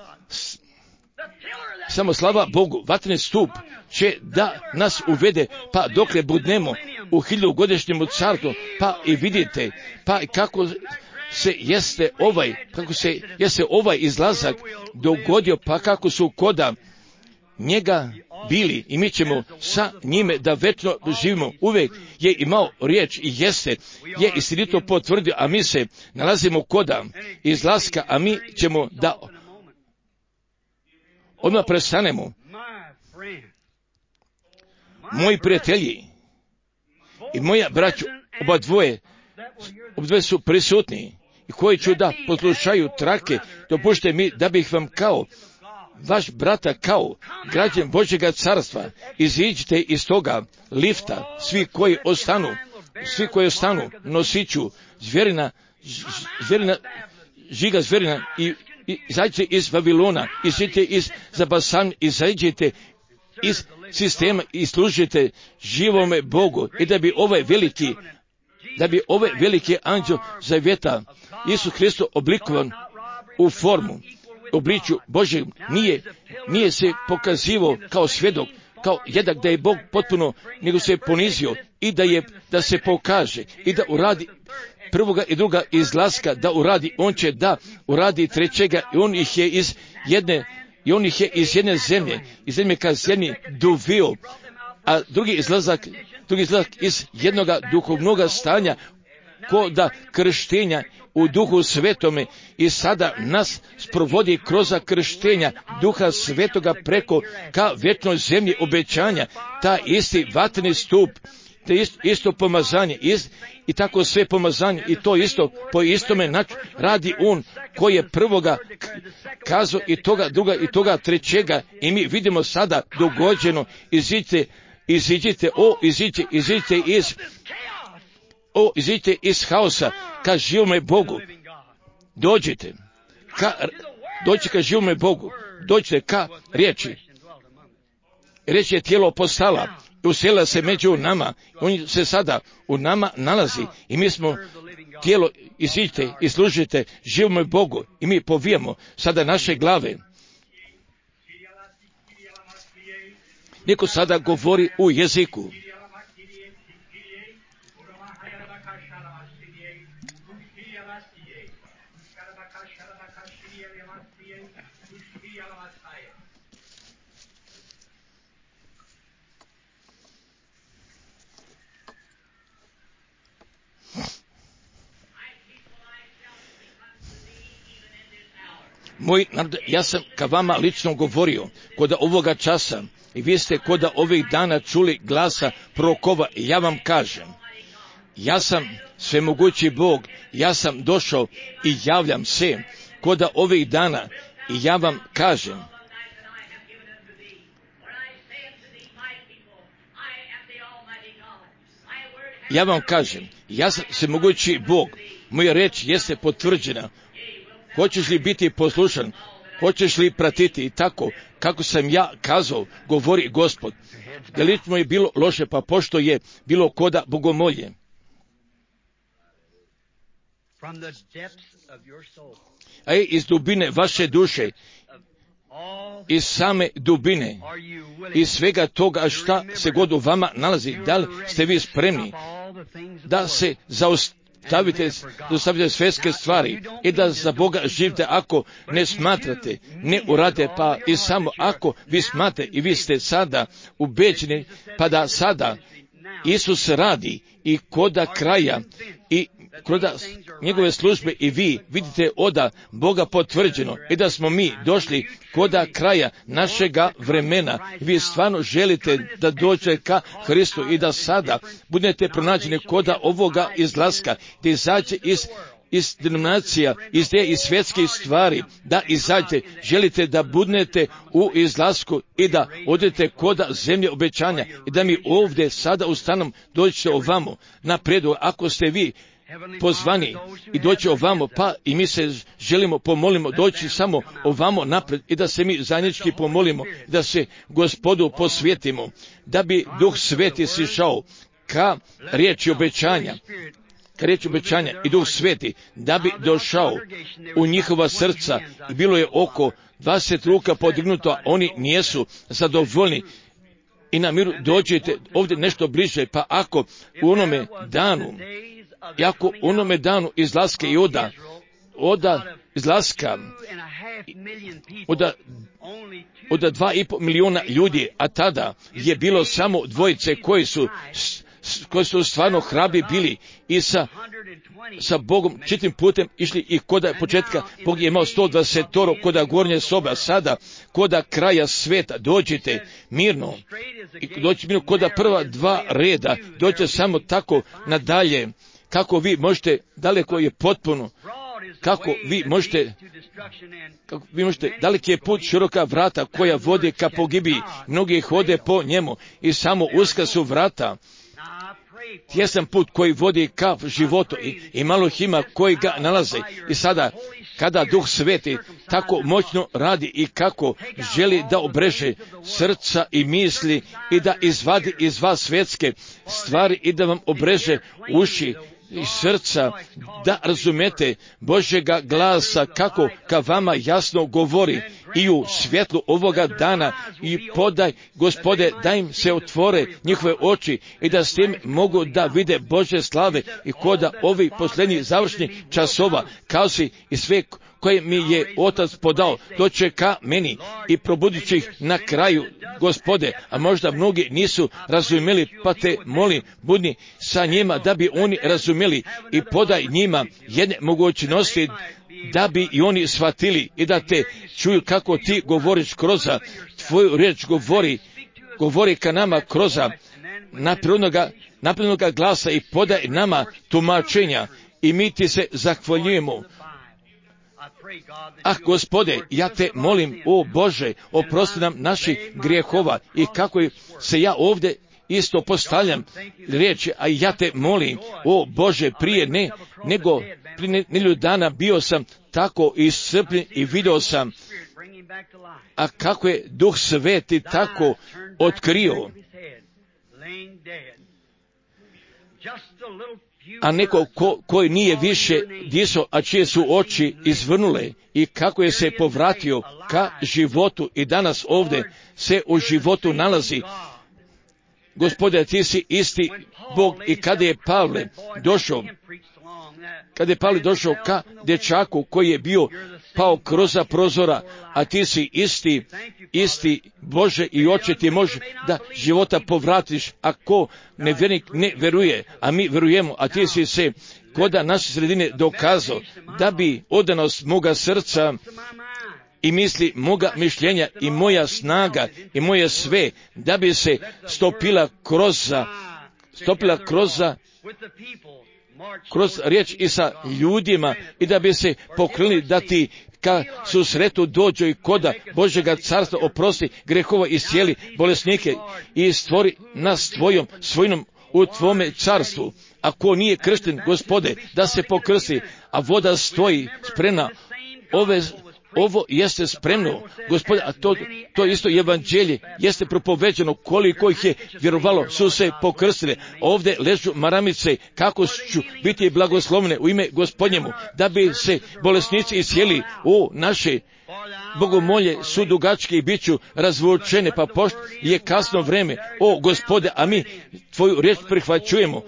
samo slava Bogu, vatreni stup će da nas uvede, pa dokle budnemo u hiljadugodišnjem carstvu, pa i vidite, pa kako se jeste ovaj, kako se jeste ovaj izlazak dogodio, pa kako su koda njega bili i mi ćemo sa njime da večno živimo. Uvijek je imao riječ i jeste, je istinito potvrdio, a mi se nalazimo koda izlaska, a mi ćemo da odmah prestanemo. Moji prijatelji i moja braću, oba dvoje, oba dvoje su prisutni i koji ću da poslušaju trake, dopušte mi da bih vam kao vaš brata, kao građan Božjega carstva, iziđite iz toga lifta, svi koji ostanu, svi koji ostanu nosiću zvjerina, zvjerina, žiga zvjerina i, i izađite iz Vavilona, izađite iz Zabasan, izađite iz sistema i služite živome Bogu i da bi ovaj veliki, da bi ovaj veliki anđel zavjeta Isus Hristo oblikovan u formu, obličju Božjem, nije, nije se pokazivao kao svjedok, kao jednak da je Bog potpuno, nego se ponizio i da je, da se pokaže i da uradi prvoga i druga izlaska, da uradi, on će da uradi trećega i on ih je iz jedne I on ih je iz jedne zemlje, iz zemlje ka zemlji dovio, a drugi izlazak, drugi izlazak iz jednoga duhovnoga stanja, ko da krštenja u duhu svetome i sada nas sprovodi kroz krštenja duha svetoga preko ka večnoj zemlji obećanja, ta isti vatreni stup, te isto, isto pomazanje ist, i tako sve pomazanje i to isto po istome nač, radi on koji je prvoga kazao i toga druga i toga trećega i mi vidimo sada dogođeno, iziđite, iziđite, o iziđite, iziđite iz o iziđite iz haosa ka živome Bogu, dođite ka, dođite ka živome Bogu, dođite ka riječi, riječ je tijelo postala, usela se među nama, on se sada u nama nalazi i mi smo tijelo, iziđite i služite živome Bogu i mi povijamo sada naše glave. Neko sada govori u jeziku. Moj narod, ja sam ka vama lično govorio kod ovoga časa i vi ste kod ovih dana čuli glasa prorokova i ja vam kažem, ja sam svemogući Bog, ja sam došao i javljam se kod ovih dana i ja vam kažem, ja vam kažem, ja sam svemogući Bog, moja reč jeste potvrđena. Hoćeš li biti poslušan? Hoćeš li pratiti i tako, kako sam ja kazao, govori Gospod. Da li mu je bilo loše, pa pošto je bilo koda bogomolje. A je iz dubine vaše duše, iz same dubine, iz svega toga šta se god u vama nalazi, da li ste vi spremni da se zaustavite, zaustavite svjetske stvari i da za Boga živite ako ne smatrate, ne urade, pa i samo ako vi smatrate i vi ste sada ubeđeni, pa da sada Isus radi i koda kraja i koda njegove službe i vi vidite oda Boga potvrđeno i da smo mi došli koda kraja našega vremena. Vi stvarno želite da dođe ka Hristu i da sada budete pronađeni koda ovoga izlaska, da izađe iz iz denominacija, iz te iz svjetskih stvari, da izađete, želite da budnete u izlasku i da odete koda zemlje obećanja i da mi ovdje sada ustanom dođete ovamo napredu, ako ste vi pozvani i doći ovamo, pa i mi se želimo pomolimo doći samo ovamo napred i da se mi zajednički pomolimo, da se Gospodu posvetimo, da bi Duh Sveti sišao ka riječi obećanja, ka riječi obećanja i Duh Sveti, da bi došao u njihova srca i bilo je oko dvadeset ruka podignuto, a oni nijesu zadovoljni. I na miru dođete ovdje nešto bliže, pa ako u onome danu, i ako u onome danu izlaske i oda, oda izlaska, oda, oda dva i po miliona ljudi, a tada je bilo samo dvojice koji su, koji su stvarno hrabri bili i sa, sa Bogom čitim putem išli i koda početka, Bog je imao sto dvadeset koda gornje sobe, a sada koda kraja sveta dođite mirno i dođite mirno koda prva dva reda, dođite samo tako nadalje, kako vi možete, daleko je potpuno, kako vi možete, kako vi možete, daleki je put, široka vrata koja vodi ka pogibiji, mnogi hode po njemu i samo uska su vrata, tjesan put koji vodi ka životu i, i malo ih ima koji ga nalaze. I sada, kada Duh Sveti tako moćno radi i kako želi da obreže srca i misli i da izvadi iz vas svjetske stvari i da vam obreže uši i srca, da razumete Božjega glasa kako ka vama jasno govori i u svjetlu ovoga dana i podaj, Gospode, da im se otvore njihove oči i da s tim mogu da vide Božje slave i koda ovi posljednji završni časova, kao si i sve koje mi je Otac podao, doće ka meni i probudit će ih na kraju, Gospode, a možda mnogi nisu razumjeli, pa te molim, budni sa njima da bi oni razumjeli i podaj njima jedne mogućnosti da bi i oni shvatili i da te čuju kako ti govoriš kroz tvoju riječ, govori, govori ka nama kroz naprednoga, naprednoga glasa i podaj nama tumačenja i mi ti se zahvaljujemo. Ah, Gospode, ja te molim, o Bože, oprosti nam naših grijehova i kako se ja ovdje isto postavljam riječi, a ja te molim, o Bože, prije ne, nego prije nedelju dana bio sam tako iscrpljen i vidio sam, a kako je Duh Sveti tako otkrio, a neko ko, koji nije više disao, a čije su oči izvrnule i kako je se povratio ka životu i danas ovdje se u životu nalazi. Gospode, ti si isti Bog i kada je Pavle došao, kada je Pavle došao ka dječaku koji je bio pao kroz prozora, a ti si isti, isti Bože i Oče, ti može da života povratiš, ako nevjernik ne veruje, a mi verujemo, a ti si se koda naše sredine dokazao da bi odanost moga srca i misli moga mišljenja i moja snaga i moje sve, da bi se stopila kroz, stopila kroz, kroz riječ i sa ljudima i da bi se pokrenuli da ti ka susretu dođu i koda Božjega carstva oprosti grehova i iscijeli bolesnike i stvori nas tvojom svojnom u tvome carstvu, ako nije kršten, Gospode, da se pokrsti, a voda stoji spremna. Ove, ovo jeste spremno, Gospode, a to, to isto evanđelje jeste propoveđeno, koliko ih je vjerovalo, su se pokrstile. Ovdje ležu maramice, kako ću biti blagoslovne u ime Gospodnjemu, da bi se bolesnici iscijeli. O, naše bogomolje su dugačke i bit ću razvučene, pa pošto je kasno vreme, o Gospode, a mi tvoju riječ prihvaćujemo.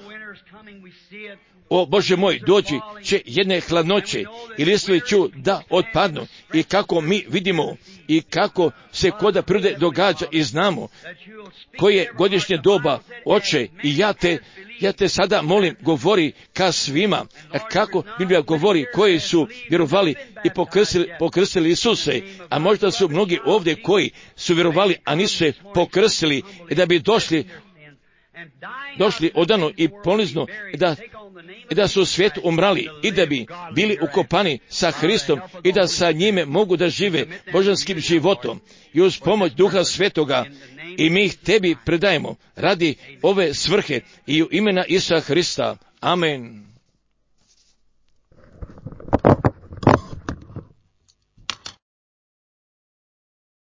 O Bože moj, dođi će jedne hladnoće i listovi ću da otpadnu, i kako mi vidimo i kako se koda prirode događa i znamo koje godišnje doba, Oče, i ja te, ja te sada molim, govori ka svima, kako Biblija govori, koji su vjerovali i pokrstili, pokrstili Isuse, a možda su mnogi ovdje koji su vjerovali, a nisu se pokrstili, i da bi došli došli odano i ponizno, da, da su u svijetu umrali i da bi bili ukopani sa Hristom i da sa njime mogu da žive božanskim životom i uz pomoć Duha Svetoga. I mi ih tebi predajemo radi ove svrhe i u imena Isusa Hrista. Amen.